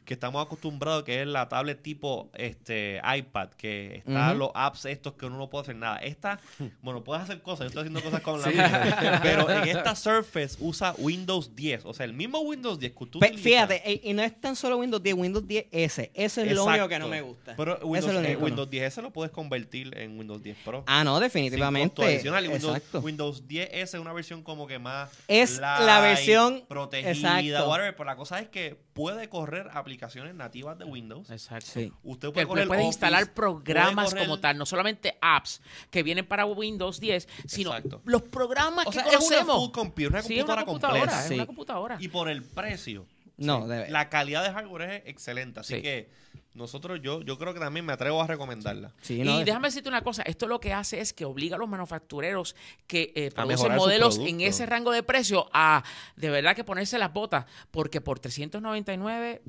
que estamos acostumbrados, que es la tablet tipo este iPad, que están Ujú. los apps estos que uno no puede hacer nada. Esta, bueno, puedes hacer cosas, yo estoy haciendo cosas con la mía, pero en esta Surface usa Windows diez, o sea, el mismo Windows diez que tú Pe- utilizas. Fíjate, e- y no es tan solo Windows diez, Windows diez S. Eso es lo Exacto. único que no me gusta. Pero Eso Windows, es lo eh, único, Windows diez S lo puedes convertir en Windows diez Pro. Ah, no, Sin definitivamente. costo adicional. Y Windows, Exacto. Windows diez S es una versión como que más Es light, la versión- protegida, exacto. whatever. Pero la cosa es que puede correr aplicaciones nativas de Windows. Exacto. Sí. Usted Que puede le correr puedes Office, instalar programas puede correr- como tal, no solamente apps que vienen para Windows diez, sino Exacto. los programas O que sea, es una conocemos. full computer, una Sí, es computadora una computadora, completa. es Sí. una computadora. Y por el precio. No, sí, debe. la calidad de hardware es excelente. Así Sí. que nosotros, yo, yo creo que también me atrevo a recomendarla. Sí, Y no, déjame decirte una cosa, esto lo que hace es que obliga a los manufactureros que eh, A producen mejorar sus modelos en productos. ese rango de precio a de verdad que ponerse las botas, porque por trescientos noventa y nueve,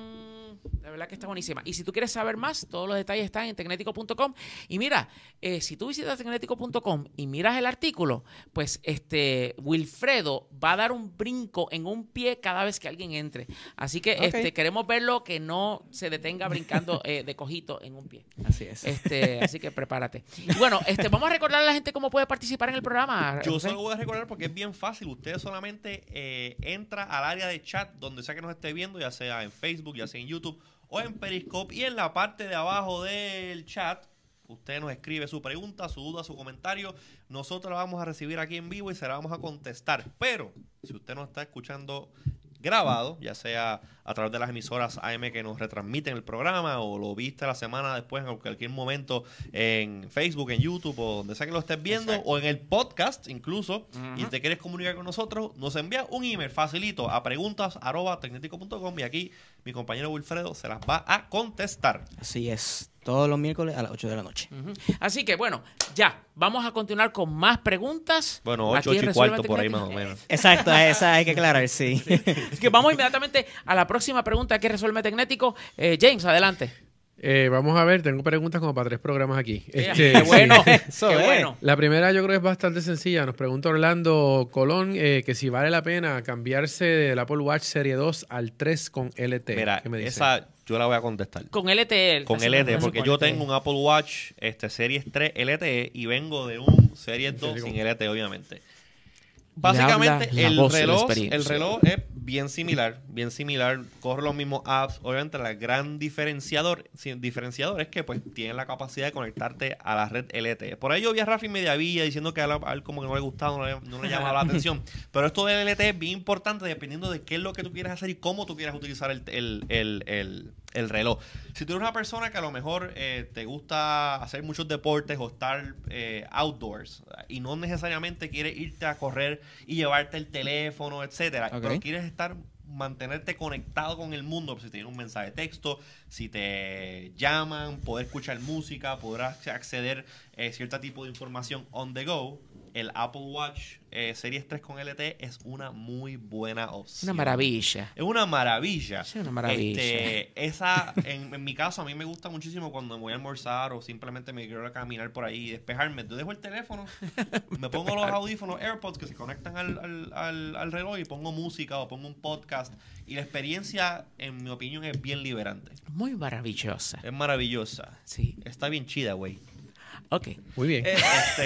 mmm, de verdad que está buenísima. Y si tú quieres saber más, todos los detalles están en tecnético punto com. Y mira, eh, si tú visitas tecnético punto com y miras el artículo, pues este Wilfredo va a dar un brinco en un pie cada vez que alguien entre. Así que Ok. este queremos verlo que no se detenga brincando eh, de cojito en un pie. Así es. Este, así que prepárate. Y bueno, este, vamos a recordar a la gente cómo puede participar en el programa. Yo José. solo voy a recordar porque es bien fácil. Usted solamente eh, entra al área de chat donde sea que nos esté viendo, ya sea en Facebook, ya sea en YouTube o en Periscope. Y en la parte de abajo del chat, usted nos escribe su pregunta, su duda, su comentario. Nosotros la vamos a recibir aquí en vivo y se la vamos a contestar. Pero si usted nos está escuchando grabado, ya sea a través de las emisoras A M que nos retransmiten el programa o lo viste la semana después en cualquier momento en Facebook, en YouTube o donde sea que lo estés viendo, Exacto. o en el podcast incluso, y Ujú. te quieres comunicar con nosotros, nos envía un email facilito a preguntas arroba tecnético punto com y aquí mi compañero Wilfredo se las va a contestar. Así es. Todos los miércoles a las ocho de la noche. Ujú. Así que bueno, ya, vamos a continuar con más preguntas. Bueno, ocho, Aquí ocho y Resuelve cuarto por ahí más Tecnético. o menos. Exacto, esa hay que aclarar, sí. Así que vamos inmediatamente a la próxima pregunta que resuelve Tecnético. Eh, James, adelante. Eh, vamos a ver, tengo preguntas como para tres programas aquí. Este, Qué bueno, Eso qué es. bueno. La primera yo creo que es bastante sencilla. Nos pregunta Orlando Colón eh, que si vale la pena cambiarse del Apple Watch Serie dos al tres con L T. Mira, ¿Qué me dice? esa yo la voy a contestar. Con L T E. Con L T E, porque yo tengo un Apple Watch este, Series tres L T E y vengo de un Series dos sin L T E, obviamente. Básicamente, habla la el voz de la reloj, experiencia. el reloj es bien similar, bien similar, corre los mismos apps. Obviamente, el gran diferenciador, sí, diferenciador es que pues tiene la capacidad de conectarte a la red L T E. Por ahí yo vi a Rafi Mediavilla diciendo que a, la- a él como que no le gustaba, no le, no le llamaba la atención. Pero esto del L T E es bien importante dependiendo de qué es lo que tú quieres hacer y cómo tú quieras utilizar el, el, el, el, el reloj. Si tú eres una persona que a lo mejor eh, te gusta hacer muchos deportes o estar eh, outdoors y no necesariamente quieres irte a correr y llevarte el teléfono, etcétera, Ok. pero quieres estar mantenerte conectado con el mundo, si te viene un mensaje de texto, si te llaman, poder escuchar música, poder ac- acceder a eh, cierto tipo de información on the go, el Apple Watch eh, Series tres con L T E es una muy buena opción. Una maravilla. Es una maravilla. Sí, una maravilla. Este, esa, en, en mi caso, a mí me gusta muchísimo cuando me voy a almorzar o simplemente me quiero ir a caminar por ahí y despejarme. Yo dejo el teléfono, me pongo los audífonos AirPods que se conectan al, al, al, al reloj y pongo música o pongo un podcast. Y la experiencia, en mi opinión, es bien liberante. Muy maravillosa. Es maravillosa. Sí. Está bien chida, güey. Ok. Muy bien. Eh,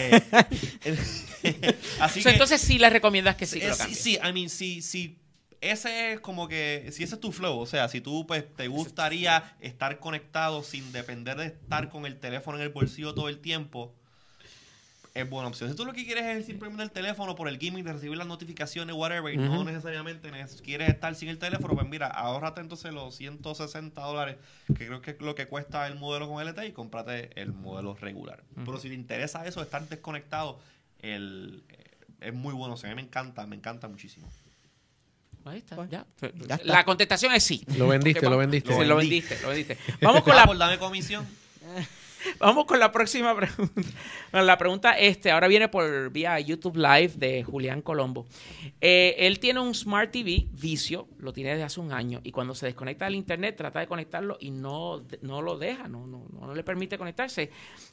este, así O sea, que, entonces sí le recomiendas que sí que Eh, lo sí, cambies. sí, I mean, si, si ese es como que, si ese es tu flow, o sea, si tú pues te gustaría estar conectado sin depender de estar con el teléfono en el bolsillo todo el tiempo, es buena opción. Si tú lo que quieres es simplemente el teléfono por el gimmick de recibir las notificaciones, whatever, y no Ujú. necesariamente neces- quieres estar sin el teléfono, pues mira, ahórrate entonces los ciento sesenta dólares, que creo que es lo que cuesta el modelo con L T E, y cómprate el modelo regular. Pero si te interesa eso, estar desconectado, el, eh, es muy bueno. O sea, a mí me encanta, me encanta muchísimo. Ahí está, Bueno, ya. ya está. La contestación es sí. Lo vendiste, Ok, lo vamos- vendiste. Sí, Lo lo vendí. vendiste, lo vendiste. Vamos con la Apple, dame comisión. Vamos con la próxima pregunta. Bueno, la pregunta este ahora viene por vía YouTube Live de Julián Colombo. Eh, él tiene un Smart T V vicio, lo tiene desde hace un año, y cuando se desconecta del internet trata de conectarlo y no, no lo deja, no, no, no le permite conectarse,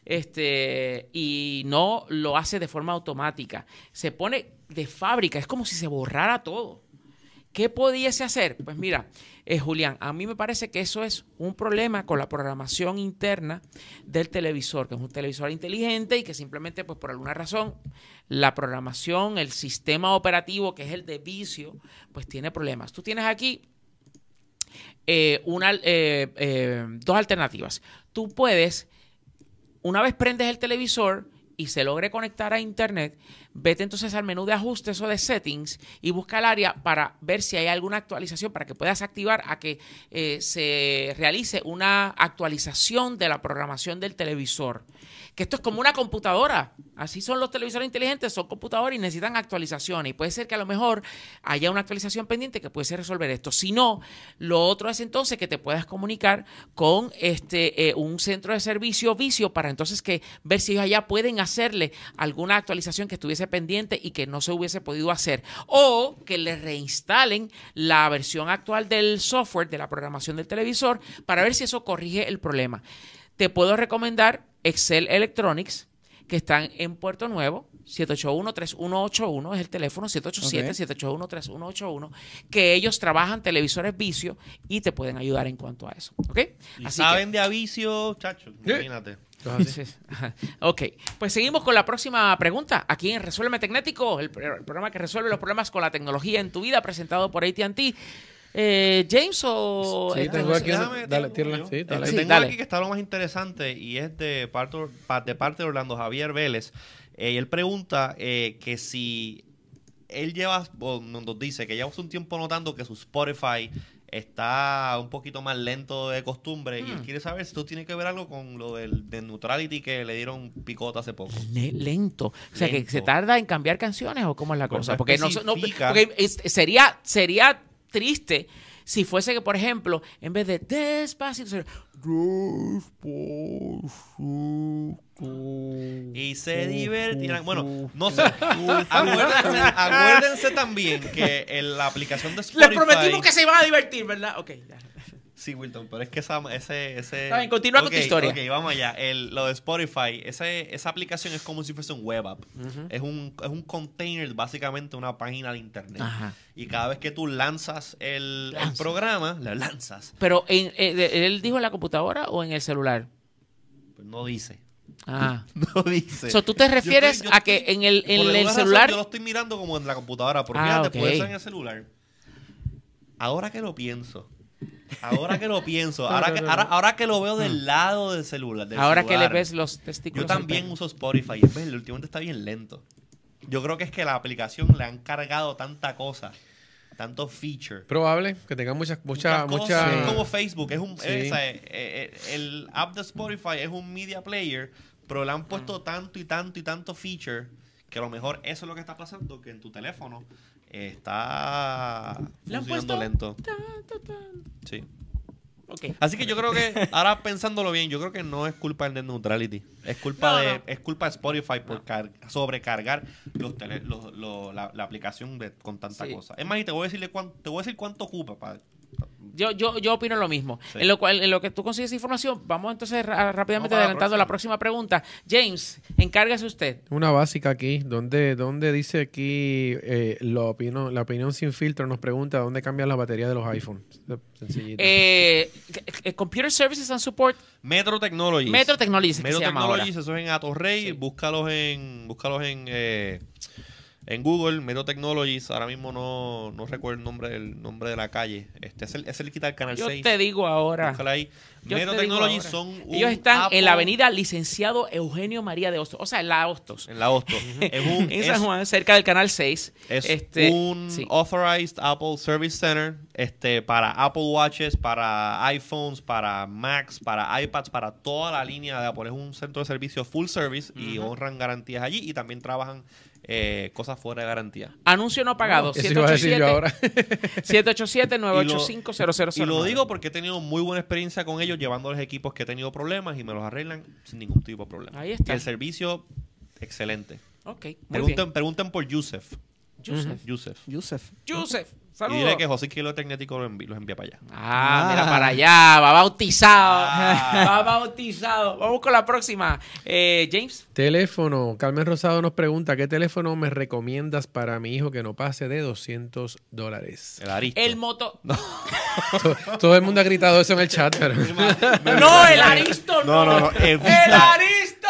este, y no lo hace de forma automática. Se pone de fábrica, es como si se borrara todo. ¿Qué pudiese hacer? Pues mira, eh, Julián, a mí me parece que eso es un problema con la programación interna del televisor, que es un televisor inteligente y que simplemente, pues por alguna razón, la programación, el sistema operativo, que es el de vicio, pues tiene problemas. Tú tienes aquí eh, una, eh, eh, dos alternativas. Tú puedes, una vez prendes el televisor y se logre conectar a internet, vete entonces al menú de ajustes o de settings y busca el área para ver si hay alguna actualización para que puedas activar a que eh, se realice una actualización de la programación del televisor. Que esto es como una computadora. Así son los televisores inteligentes, son computadores y necesitan actualizaciones. Y puede ser que a lo mejor haya una actualización pendiente que pudiese resolver esto. Si no, lo otro es entonces que te puedas comunicar con este eh, un centro de servicio vicio para entonces que ver si ellos allá pueden hacerle alguna actualización que estuviese pendiente y que no se hubiese podido hacer. O que le reinstalen la versión actual del software, de la programación del televisor, para ver si eso corrige el problema. Te puedo recomendar Excel Electronics, que están en Puerto Nuevo, siete ocho uno, tres uno ocho uno, es el teléfono siete ocho siete, siete ocho uno, tres uno ocho uno, que ellos trabajan televisores vicio y te pueden ayudar en cuanto a eso. ¿Ok? Y Así saben que, de avicio, chacho, imagínate. Sí, sí. Ok, pues seguimos con la próxima pregunta aquí en Resuélveme Tecnético, el, el programa que resuelve los problemas con la tecnología en tu vida, presentado por A T and T. Eh, James o... Sí, este, tengo aquí. Déjame, Dale, tengo tírala. yo. Sí, dale. El que Sí, tengo dale. aquí que está lo más interesante y es de parte, de parte de Orlando Javier Vélez. Eh, y él pregunta eh, que si él lleva, o nos dice que lleva un tiempo notando que su Spotify está un poquito más lento de costumbre Hmm. y él quiere saber si esto tiene que ver algo con lo del, del Neutrality que le dieron picota hace poco. Le- lento. O sea, Lento. que se tarda en cambiar canciones o cómo es la Pues cosa. no Porque, no, no- especifica. porque es- sería, sería triste si fuese que, por ejemplo, en vez de despacito, sería despacito. Y se divertirán. Bueno, no sé. acuérdense, acuérdense también que en la aplicación de Spotify... Les prometimos que se iban a divertir, ¿verdad? Ok, ya. Sí, Wilton, pero es que esa, ese, ese... Está bien, continúa con tu Ok, historia. Ok, vamos allá. El, lo de Spotify, ese, esa aplicación es como si fuese un web app. Ujú. es, un, es un container, básicamente una página de internet. Ajá. Y cada vez que tú lanzas el, el Lanza. programa, lo lanzas. Pero, en, eh, ¿él dijo en la computadora o en el celular? Pues no dice. Ah. No dice. So, ¿tú te refieres Yo estoy- yo a que estoy- en el, por en alguna el razón, celular? yo lo estoy mirando como en la computadora, pero Ah, fíjate, ok. puede ser en el celular. Ahora que lo pienso, ahora que lo pienso, ahora que, ahora, ahora que lo veo del lado del celular. del Ahora que le celular, ves los testículos. yo al también perro. uso Spotify. Y ves, últimamente está bien lento. Yo creo que es que la aplicación le han cargado tanta cosa, tanto feature. Probable que tenga muchas, mucha, muchas mucha. cosas. Es como Facebook, es un, Sí. es, o sea, eh, eh, el app de Spotify es un media player, pero le han puesto tanto y tanto y tanto feature que a lo mejor eso es lo que está pasando, que en tu teléfono eh, está Le han funcionando puesto lento. ta, ta, ta. Sí. Ok. Así que yo creo que, ahora pensándolo bien, yo creo que no es culpa del Net Neutrality. Es culpa No, de no. es culpa de Spotify por car- sobrecargar los tele- los- lo- la, la aplicación de, con tanta Sí. cosa. Es más, y te voy a decirle cuánto, te voy a decir cuánto ocupa para Yo, yo, yo opino lo mismo. Sí. En lo cual, en lo que tú consigues información, vamos entonces ra- rápidamente Vamos para la adelantando la próxima pregunta. James, encárgase usted. Una básica aquí, donde, donde dice aquí eh, la, opinión, la opinión sin filtro nos pregunta dónde cambian las baterías de los iPhones. Sencillito. Eh, eh, Computer Services and Support, Metro Technologies. Metro Technologies, que Metro se llama ahora. Technologies, eso es en Atorrey. Sí. Búscalos en búscalos en eh, en Google, Metro Technologies. Ahora mismo no, no recuerdo el nombre del nombre de la calle. Este es el, es el que está el canal Yo seis. te digo ahora. Búscala ahí. Yo Metro te digo Technologies ahora. son un Ellos están Apple- en la avenida Licenciado Eugenio María de Hostos. O sea, en la Hostos. en la Hostos. es un, En es- San Juan, cerca del canal seis. Es Este, un sí. authorized Apple Service Center este, para Apple Watches, para iPhones, para Macs, para iPads, para toda la línea de Apple. Es un centro de servicio full service y Ujú. honran garantías allí y también trabajan eh, cosas fuera de garantía. Anuncio no pagado. Eso iba a decir yo ahora. siete ocho siete, nueve ocho cinco, cero cero Y cero lo nueve. digo porque he tenido muy buena experiencia con ellos llevándoles equipos que he tenido problemas y me los arreglan sin ningún tipo de problema. Ahí está. Y el servicio, excelente. Ok, muy bien. Pregunten, pregunten por Yusef. Yusef. Yusef. Yusef. Yusef. Y Saludos. dile que José Kilo Tecnético los envía, los envía para allá. Ah, Ah. mira para allá, va bautizado. Ah. Va bautizado. Vamos con la próxima. Eh, James. Teléfono. Carmen Rosado nos pregunta, ¿qué teléfono me recomiendas para mi hijo que no pase de doscientos dólares? El Aristo. El moto. No, To- Todo el mundo ha gritado eso en el chat, pero... el Aristo no. No, no, no. El Evita, Aristo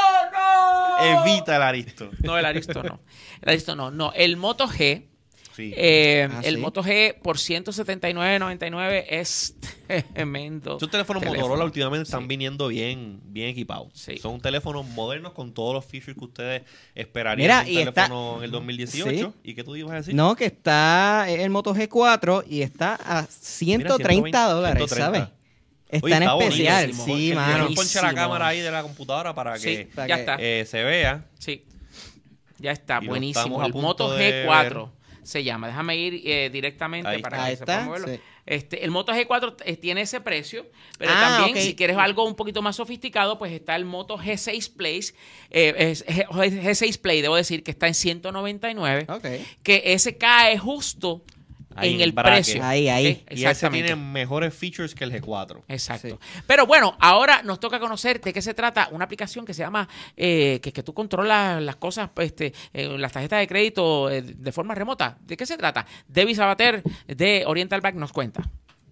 no. evita el Aristo. No, el Aristo no. El Aristo no. No, el Moto G. Sí. eh, Ah, el ¿sí? Moto G por ciento setenta y nueve noventa y nueve es tremendo. Estos teléfonos teléfono. Motorola últimamente están Sí. viniendo bien, bien equipados. Sí. Son teléfonos modernos con todos los features que ustedes esperarían Mira, de un y está- teléfono en el dos mil dieciocho. ¿Y qué tú ibas a decir? No, que está el Moto G cuatro y está a ciento treinta dólares, ciento treinta. ¿sabes? Está Oye, en está especial, buenísimo, sí, porque mano. Un ponche a la cámara ahí de la computadora para Sí, que para ya que- está. eh, se vea. Sí. Ya está, Y lo buenísimo. estamos a El punto Moto de G cuatro se llama. Déjame ir eh, directamente Ahí para está. que Ahí se pueda está, moverlo. sí. Este, el Moto G cuatro eh, tiene ese precio, pero Ah, también ok. si quieres algo un poquito más sofisticado, pues está el Moto G seis Play, eh, es- G- G seis Play, debo decir que está en ciento noventa y nueve, Ok. que ese cae justo Ahí en en el el bracket. precio. Ahí, ahí. ¿ok? Y ese Exactamente. tiene mejores features que el G cuatro. Exacto. Pero bueno, ahora nos toca conocer de qué se trata una aplicación que se llama, eh, que, que tú controlas las cosas, pues, este, eh, las tarjetas de crédito eh, de forma remota. ¿De qué se trata? Debbie Sabater de Oriental Bank nos cuenta.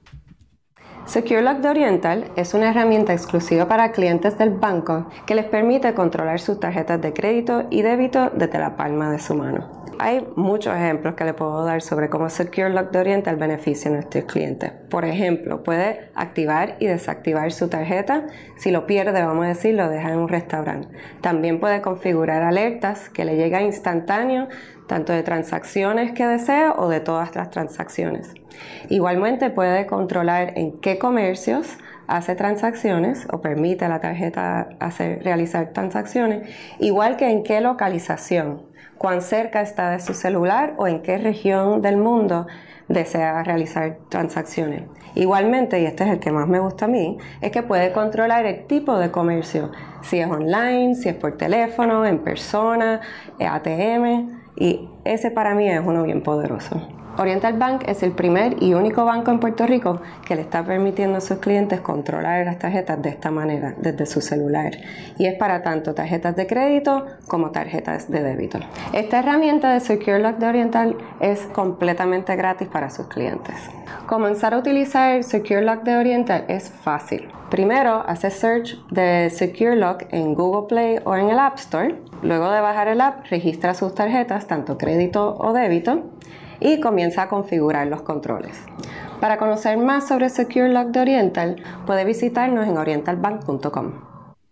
SecureLock de Oriental es una herramienta exclusiva para clientes del banco que les permite controlar sus tarjetas de crédito y débito desde la palma de su mano. Hay muchos ejemplos que le puedo dar sobre cómo SecureLock de Oriental beneficia a nuestros clientes. Por ejemplo, puede activar y desactivar su tarjeta. Si lo pierde, vamos a decir, lo deja en un restaurante. También puede configurar alertas que le lleguen instantáneo, tanto de transacciones que desea o de todas las transacciones. Igualmente puede controlar en qué comercios hace transacciones o permite a la tarjeta hacer, realizar transacciones, igual que en qué localización, cuán cerca está de su celular o en qué región del mundo desea realizar transacciones. Igualmente, y este es el que más me gusta a mí, es que puede controlar el tipo de comercio, si es online, si es por teléfono, en persona, A T M, y ese para mí es uno bien poderoso. Oriental Bank es el primer y único banco en Puerto Rico que le está permitiendo a sus clientes controlar las tarjetas de esta manera, desde su celular. Y es para tanto tarjetas de crédito como tarjetas de débito. Esta herramienta de SecureLock de Oriental es completamente gratis para sus clientes. Comenzar a utilizar SecureLock de Oriental es fácil. Primero, hace search de SecureLock en Google Play o en el App Store. Luego de bajar el app, registra sus tarjetas, tanto crédito o débito, y comienza a configurar los controles. Para conocer más sobre SecureLock de Oriental, puede visitarnos en oriental bank punto com.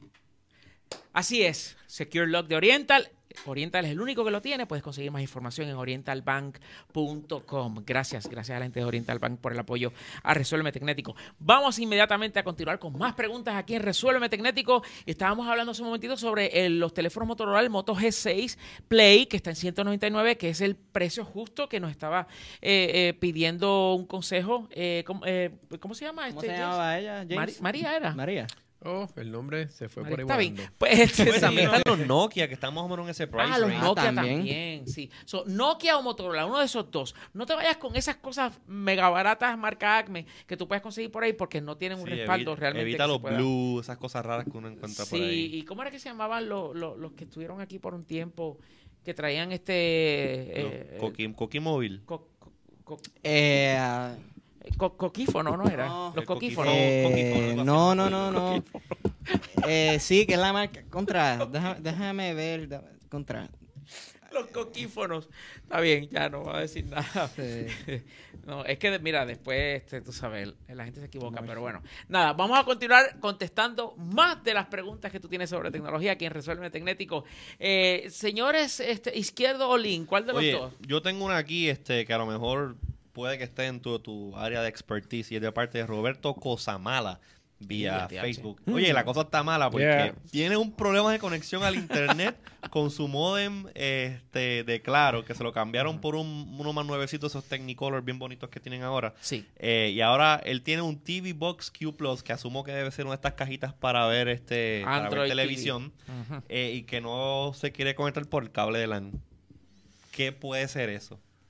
Así es, SecureLock de Oriental. Oriental es el único que lo tiene. Puedes conseguir más información en oriental bank punto com. Gracias, gracias a la gente de Oriental Bank por el apoyo a Resuélveme Tecnético. Vamos inmediatamente a continuar con más preguntas aquí en Resuélveme Tecnético. Estábamos hablando hace un momentito sobre el- los teléfonos Motorola, el Moto G seis Play, que está en ciento noventa y nueve, que es el precio justo que nos estaba eh, eh, pidiendo un consejo. Eh, ¿cómo, eh, ¿Cómo se llama? ¿Cómo este, se James? llamaba ella, James? Mari- María era. María. Oh, el nombre se fue María, por ahí está bien. volando. Pues este, Pues sí, también no. están los Nokia, que están más o menos en ese price Ah, los range. Nokia también. también. sí. So, Nokia o Motorola, uno de esos dos. No te vayas con esas cosas mega baratas marca Acme que tú puedes conseguir por ahí porque no tienen un Sí, respaldo evita, realmente. evita que se los pueda- blue, esas cosas raras que uno encuentra por Sí, ahí. ¿y cómo era que se llamaban los, los, los que estuvieron aquí por un tiempo que traían este... eh, Los Coqui, Coqui Móvil. co- co- co- Eh, ah, co- coquífono, ¿no era? No. Los El coquífono. coquífonos. eh, coquífono, no, no, no, no. Eh, sí, que es la marca. Contra, deja- déjame ver. da- Contra. Los coquífonos. Está bien, ya no voy a decir nada. Sí. No, es que, mira, después, este, tú sabes, la gente se equivoca, pero bueno. Nada, vamos a continuar contestando más de las preguntas que tú tienes sobre tecnología aquí en Resuelve Tecnético. Eh, señores, este, izquierdo o link, ¿cuál de los Oye, dos? yo tengo una aquí este, que a lo mejor puede que esté en tu, tu área de expertise y es de parte de Roberto Cosamala vía Fíjate, Facebook. Oye, la cosa está mala porque Yeah. tiene un problema de conexión al internet con su modem este, de Claro, que se lo cambiaron por un, uno más nuevecito, esos Technicolor bien bonitos que tienen ahora. Sí. Eh, y ahora él tiene un T V Box Q Plus, que asumo que debe ser una de estas cajitas para ver este para Android ver T V. televisión, Ujú. eh, y que no se quiere conectar por el cable de LAN. ¿Qué puede ser eso?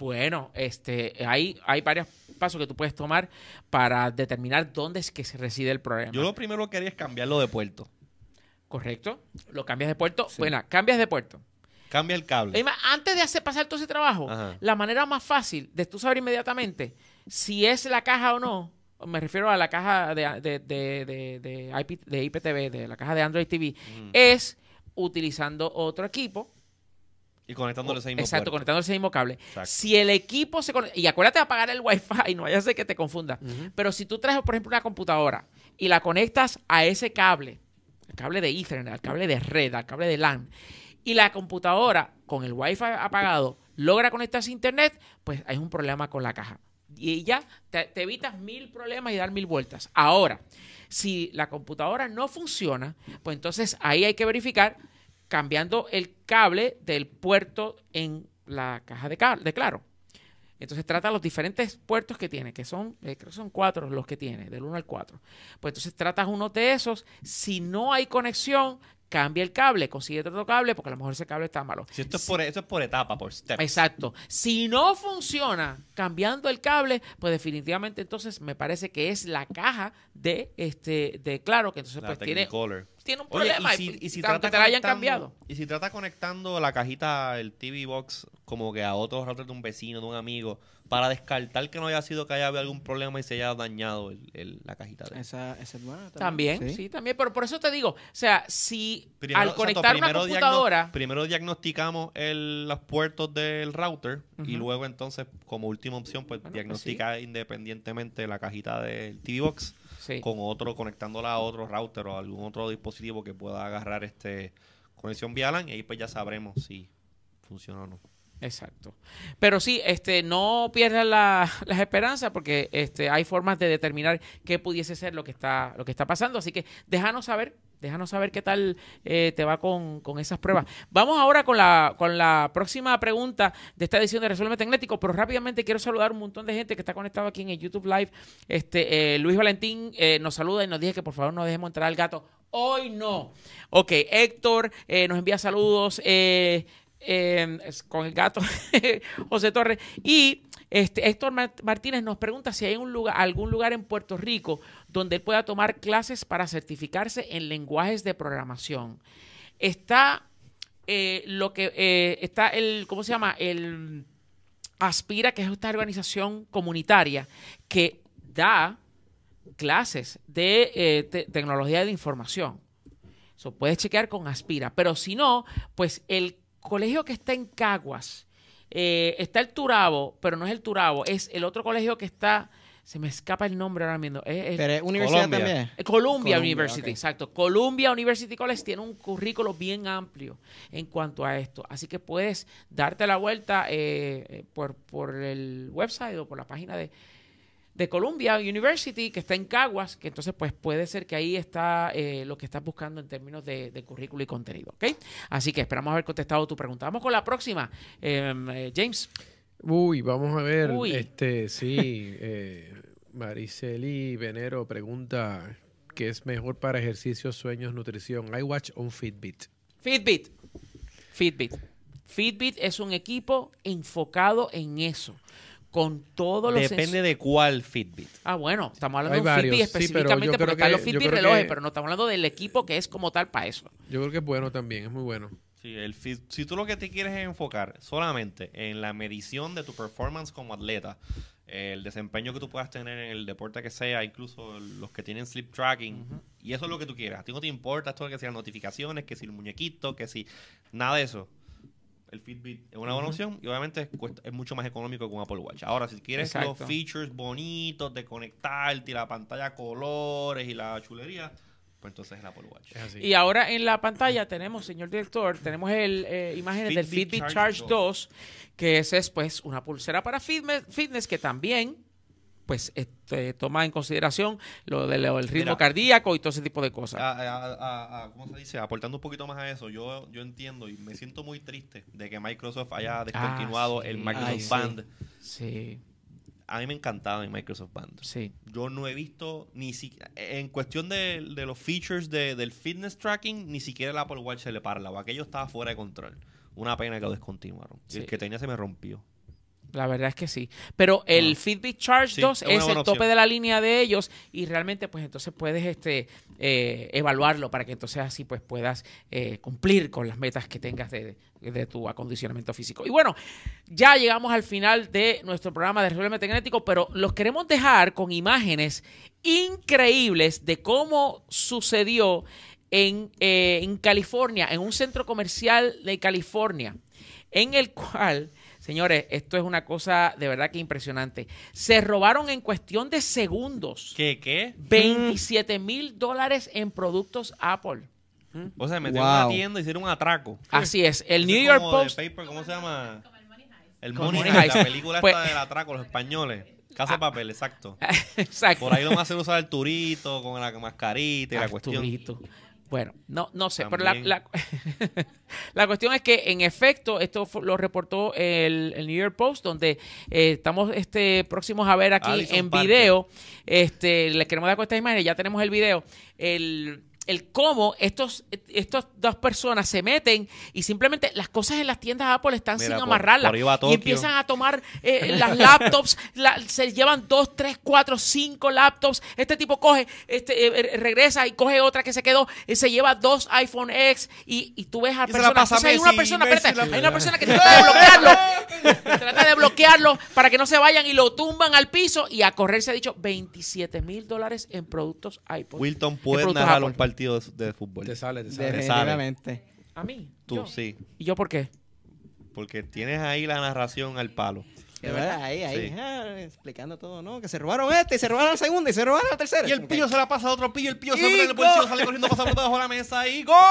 Bueno, este, hay, hay varios pasos que tú puedes tomar para determinar dónde es que se reside el problema. Yo lo primero que haría es cambiarlo de puerto. ¿Correcto? Lo cambias de puerto. Sí. Bueno, cambias de puerto. Cambia el cable. Además, antes de hacer pasar todo ese trabajo, Ajá. la manera más fácil de tú saber inmediatamente si es la caja o no, me refiero a la caja de, de, de, de, de, I P, de I P T V, de la caja de Android T V, mm. es utilizando otro equipo. Y conectándole ese mismo Exacto, puerto. conectándole ese mismo cable. Exacto. Si el equipo se conecta, y acuérdate de apagar el Wi-Fi, no vaya a ser que te confunda. Uh-huh. Pero si tú traes, por ejemplo, una computadora y la conectas a ese cable, el cable de Ethernet, al cable de red, al cable de LAN, y la computadora con el Wi-Fi apagado logra conectarse a internet, pues hay un problema con la caja. Y ya te, te evitas mil problemas y dar mil vueltas. Ahora, si la computadora no funciona, pues entonces ahí hay que verificar cambiando el cable del puerto en la caja de, cable, de Claro. Entonces trata los diferentes puertos que tiene, que son, eh, creo que son cuatro los que tiene, del uno al cuatro. Pues entonces tratas uno de esos. Si no hay conexión, cambia el cable, consigue otro cable, porque a lo mejor ese cable está malo. Si esto, es por, esto es por etapa, por steps. Exacto. Si no funciona cambiando el cable, pues definitivamente entonces me parece que es la caja de este de Claro, que entonces la pues tiene, tiene un problema. Oye, y si, y si aunque te la hayan cambiado. Y si trata conectando la cajita, el T V Box, como que a otros routers de un vecino, de un amigo, para descartar que no haya sido que haya habido algún problema y se haya dañado el, el, la cajita. De esa, esa es buena también. También, sí. sí, también. Pero por eso te digo, o sea, si primero, al conectar exacto, una computadora... Diagno, primero diagnosticamos el, los puertos del router uh-huh. y luego entonces, como última opción, pues bueno, diagnostica pues sí. independientemente la cajita del T V Box sí. con otro, conectándola a otro router o algún otro dispositivo que pueda agarrar este conexión vía LAN y ahí pues ya sabremos si funciona o no. Exacto. Pero sí, este, no pierdas la, las esperanzas porque este, hay formas de determinar qué pudiese ser lo que está, lo que está pasando. Así que déjanos saber, déjanos saber qué tal eh, te va con, con esas pruebas. Vamos ahora con la, con la próxima pregunta de esta edición de Resuelve Tecnético, pero rápidamente quiero saludar a un montón de gente que está conectado aquí en el YouTube Live. Este, eh, Luis Valentín eh, nos saluda y nos dice que por favor no dejemos entrar al gato. Hoy no. Ok, Héctor eh, nos envía saludos. Eh, Eh, con el gato José Torres y este Héctor Martínez nos pregunta si hay un lugar, algún lugar en Puerto Rico donde él pueda tomar clases para certificarse en lenguajes de programación. Está eh, lo que eh, está el, ¿cómo se llama? El Aspira, que es esta organización comunitaria que da clases de eh, te tecnología de información. Eso puedes chequear con Aspira, pero si no, pues el colegio que está en Caguas, eh, está el Turabo, pero no es el Turabo, es el otro colegio que está, se me escapa el nombre ahora mismo. Es, es pero es universidad Columbia. también. Columbia, Columbia University, okay. exacto. Columbia University College tiene un currículo bien amplio en cuanto a esto, así que puedes darte la vuelta eh, por, por el website o por la página de de Columbia University, que está en Caguas, que entonces pues puede ser que ahí está eh, lo que estás buscando en términos de, de currículo y contenido, ¿ok? Así que esperamos haber contestado tu pregunta. Vamos con la próxima, eh, eh, James. Uy, vamos a ver, Uy. este, sí, eh, Mariceli Venero pregunta ¿qué es mejor para ejercicios, sueños, nutrición? ¿iWatch o un Fitbit? Fitbit. Fitbit. Fitbit es un equipo enfocado en eso. Con todos los Depende de cuál Fitbit. Ah, bueno, estamos hablando Hay de un varios, Fitbit sí, específicamente pero yo porque creo están que- los yo Fitbit creo relojes, que- pero no estamos hablando del equipo que es como tal para eso. Yo creo que es bueno también, es muy bueno. Sí, el fit, si tú lo que te quieres es enfocar solamente en la medición de tu performance como atleta, eh, el desempeño que tú puedas tener en el deporte que sea, incluso los que tienen sleep tracking, uh-huh. y eso es lo que tú quieras. A ti no te importa esto de que sean notificaciones, que si el muñequito, que si nada de eso. El Fitbit es una buena uh-huh. opción y obviamente cuesta, es mucho más económico que un Apple Watch. Ahora, si quieres Exacto. los features bonitos de conectarte y la pantalla a colores y la chulería, pues entonces el Apple Watch. Es así. Y ahora en la pantalla tenemos, señor director, tenemos el eh, imágenes del Fitbit Fitbit Charge Charge dos, que ese es pues una pulsera para fitness, fitness que también pues este, toma en consideración lo del el ritmo Mira, cardíaco y todo ese tipo de cosas. A, a, a, a, ¿Cómo se dice? Aportando un poquito más a eso, yo, yo entiendo y me siento muy triste de que Microsoft haya descontinuado Ah, sí. el Microsoft Ay, sí. Band. Sí, A mí me encantaba el Microsoft Band. sí. Yo no he visto ni siquiera, en cuestión de, de los features de, del fitness tracking, ni siquiera el Apple Watch se le parla. O aquello estaba fuera de control. Una pena que lo descontinuaron. Sí. El que tenía se me rompió. La verdad es que sí. Pero el Ah. Fitbit Charge Sí, dos es una es el buena tope opción. de la línea de ellos y realmente pues entonces puedes este eh, evaluarlo para que entonces así pues puedas eh, cumplir con las metas que tengas de, de tu acondicionamiento físico. Y bueno, ya llegamos al final de nuestro programa de Resuelve Tecnético, pero los queremos dejar con imágenes increíbles de cómo sucedió en, eh, en California, en un centro comercial de California, en el cual, señores, esto es una cosa de verdad que impresionante. Se robaron en cuestión de segundos ¿Qué, qué? veintisiete mil dólares en productos Apple. O sea, metieron una Wow. tienda y hicieron un atraco. Así es, el Eso New es York como de Post. Paper, ¿cómo se llama? El Como Money Money Heist, Heist. la película Pues- esta del atraco, los españoles. Casa de papel, exacto. Exacto. Por ahí lo más se usa el turito con la mascarita y la cuestión. Arturito. Bueno, no, no sé, pero la, También. la, la cuestión es que en efecto esto fu- lo reportó el, el New York Post, donde eh, estamos este, próximos a ver aquí Alison en Parker. video. Este, les queremos dar con esta imagen, ya tenemos el video. El, el cómo estos, estas dos personas se meten y simplemente las cosas en las tiendas Apple están Mira, sin por- amarrarlas. por ahí va Y Tokio. empiezan a tomar eh, las laptops, la- se llevan dos, tres, cuatro, cinco laptops. Este tipo coge, este eh, regresa y coge otra que se quedó, y se lleva dos iPhone X y, y tú ves a Y se la personas. pasa a Entonces hay una Messi, persona, Messi espérate, la- hay una persona que trata de bloquearlo, trata de bloquearlo para que no se vayan y lo tumban al piso y a correr se ha dicho veintisiete mil dólares en productos iPod. Wilton en puede productos narrar Apple. un partido de, de fútbol. Te sale, te sale. Definitivamente. A mí. Tú, yo. sí. ¿Y yo por qué? Porque tienes ahí la narración al palo. De verdad, ahí, ahí, Sí. ah, explicando todo, ¿no? Que se robaron este, y se robaron la segunda, y se robaron la tercera. Y el Como que- pillo se la pasa a otro pillo, el pillo se ¡Y mete en el gol! bolsillo, sale corriendo, pasa por debajo de la mesa y ¡gol!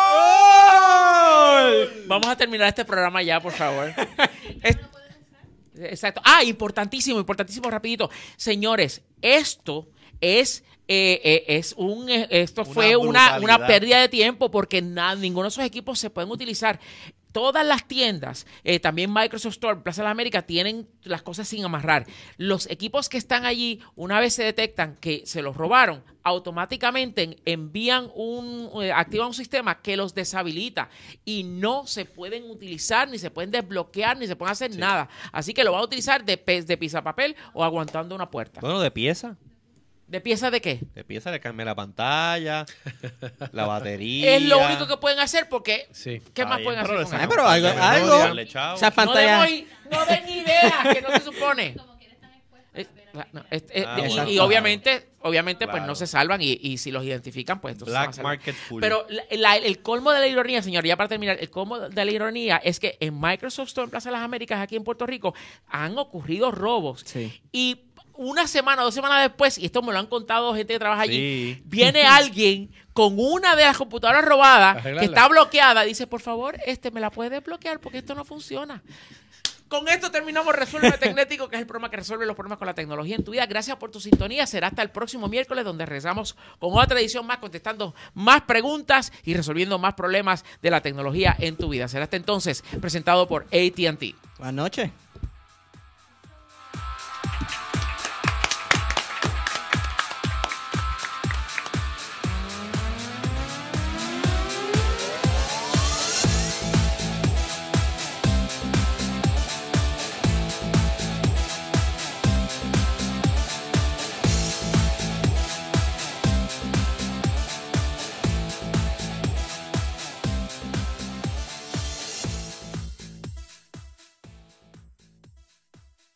Vamos a terminar este programa ya, por favor. Es- Exacto. Ah, importantísimo, importantísimo, rapidito. Señores, esto es... eh, eh, es un eh, esto Una fue una, brutalidad. una pérdida de tiempo porque nada, ninguno de esos equipos se pueden utilizar. Todas las tiendas, eh, también Microsoft Store, Plaza de las Américas, tienen las cosas sin amarrar. Los equipos que están allí, una vez se detectan que se los robaron, automáticamente envían un, eh, activan un sistema que los deshabilita y no se pueden utilizar, ni se pueden desbloquear, ni se pueden hacer nada. Así que lo van a utilizar de, pe- de pisapapel o aguantando una puerta. Bueno, de pieza. ¿De pieza de qué? De pieza le cambia la pantalla, la batería. Es lo único que pueden hacer porque Sí. ¿qué Está más bien, pueden hacer pero le con sacan Ah, eso? pero algo, pantalla, algo. darle chavo. Esas No pantallas. den, no den ideas, que no se supone. Eh, no, es- eh, Ah, y- bueno. y, obviamente, obviamente pues Claro. no se salvan y, y si los identifican, pues entonces van a Black salvar. Market Full. Pero la- la- el colmo de la ironía, señor, ya para terminar, el colmo de la ironía es que en Microsoft Store en Plaza de las Américas, aquí en Puerto Rico, han ocurrido robos. Sí. Y una semana, dos semanas después, y esto me lo han contado gente que trabaja allí, Sí. viene alguien con una de las computadoras robadas Arreglarla. que está bloqueada, dice, por favor, este me la puede desbloquear porque esto no funciona. Con esto terminamos Resuelve Tecnético, que es el programa que resuelve los problemas con la tecnología en tu vida. Gracias por tu sintonía. Será hasta el próximo miércoles, donde regresamos con otra edición más, contestando más preguntas y resolviendo más problemas de la tecnología en tu vida. Será hasta entonces, presentado por A T and T. Buenas noches.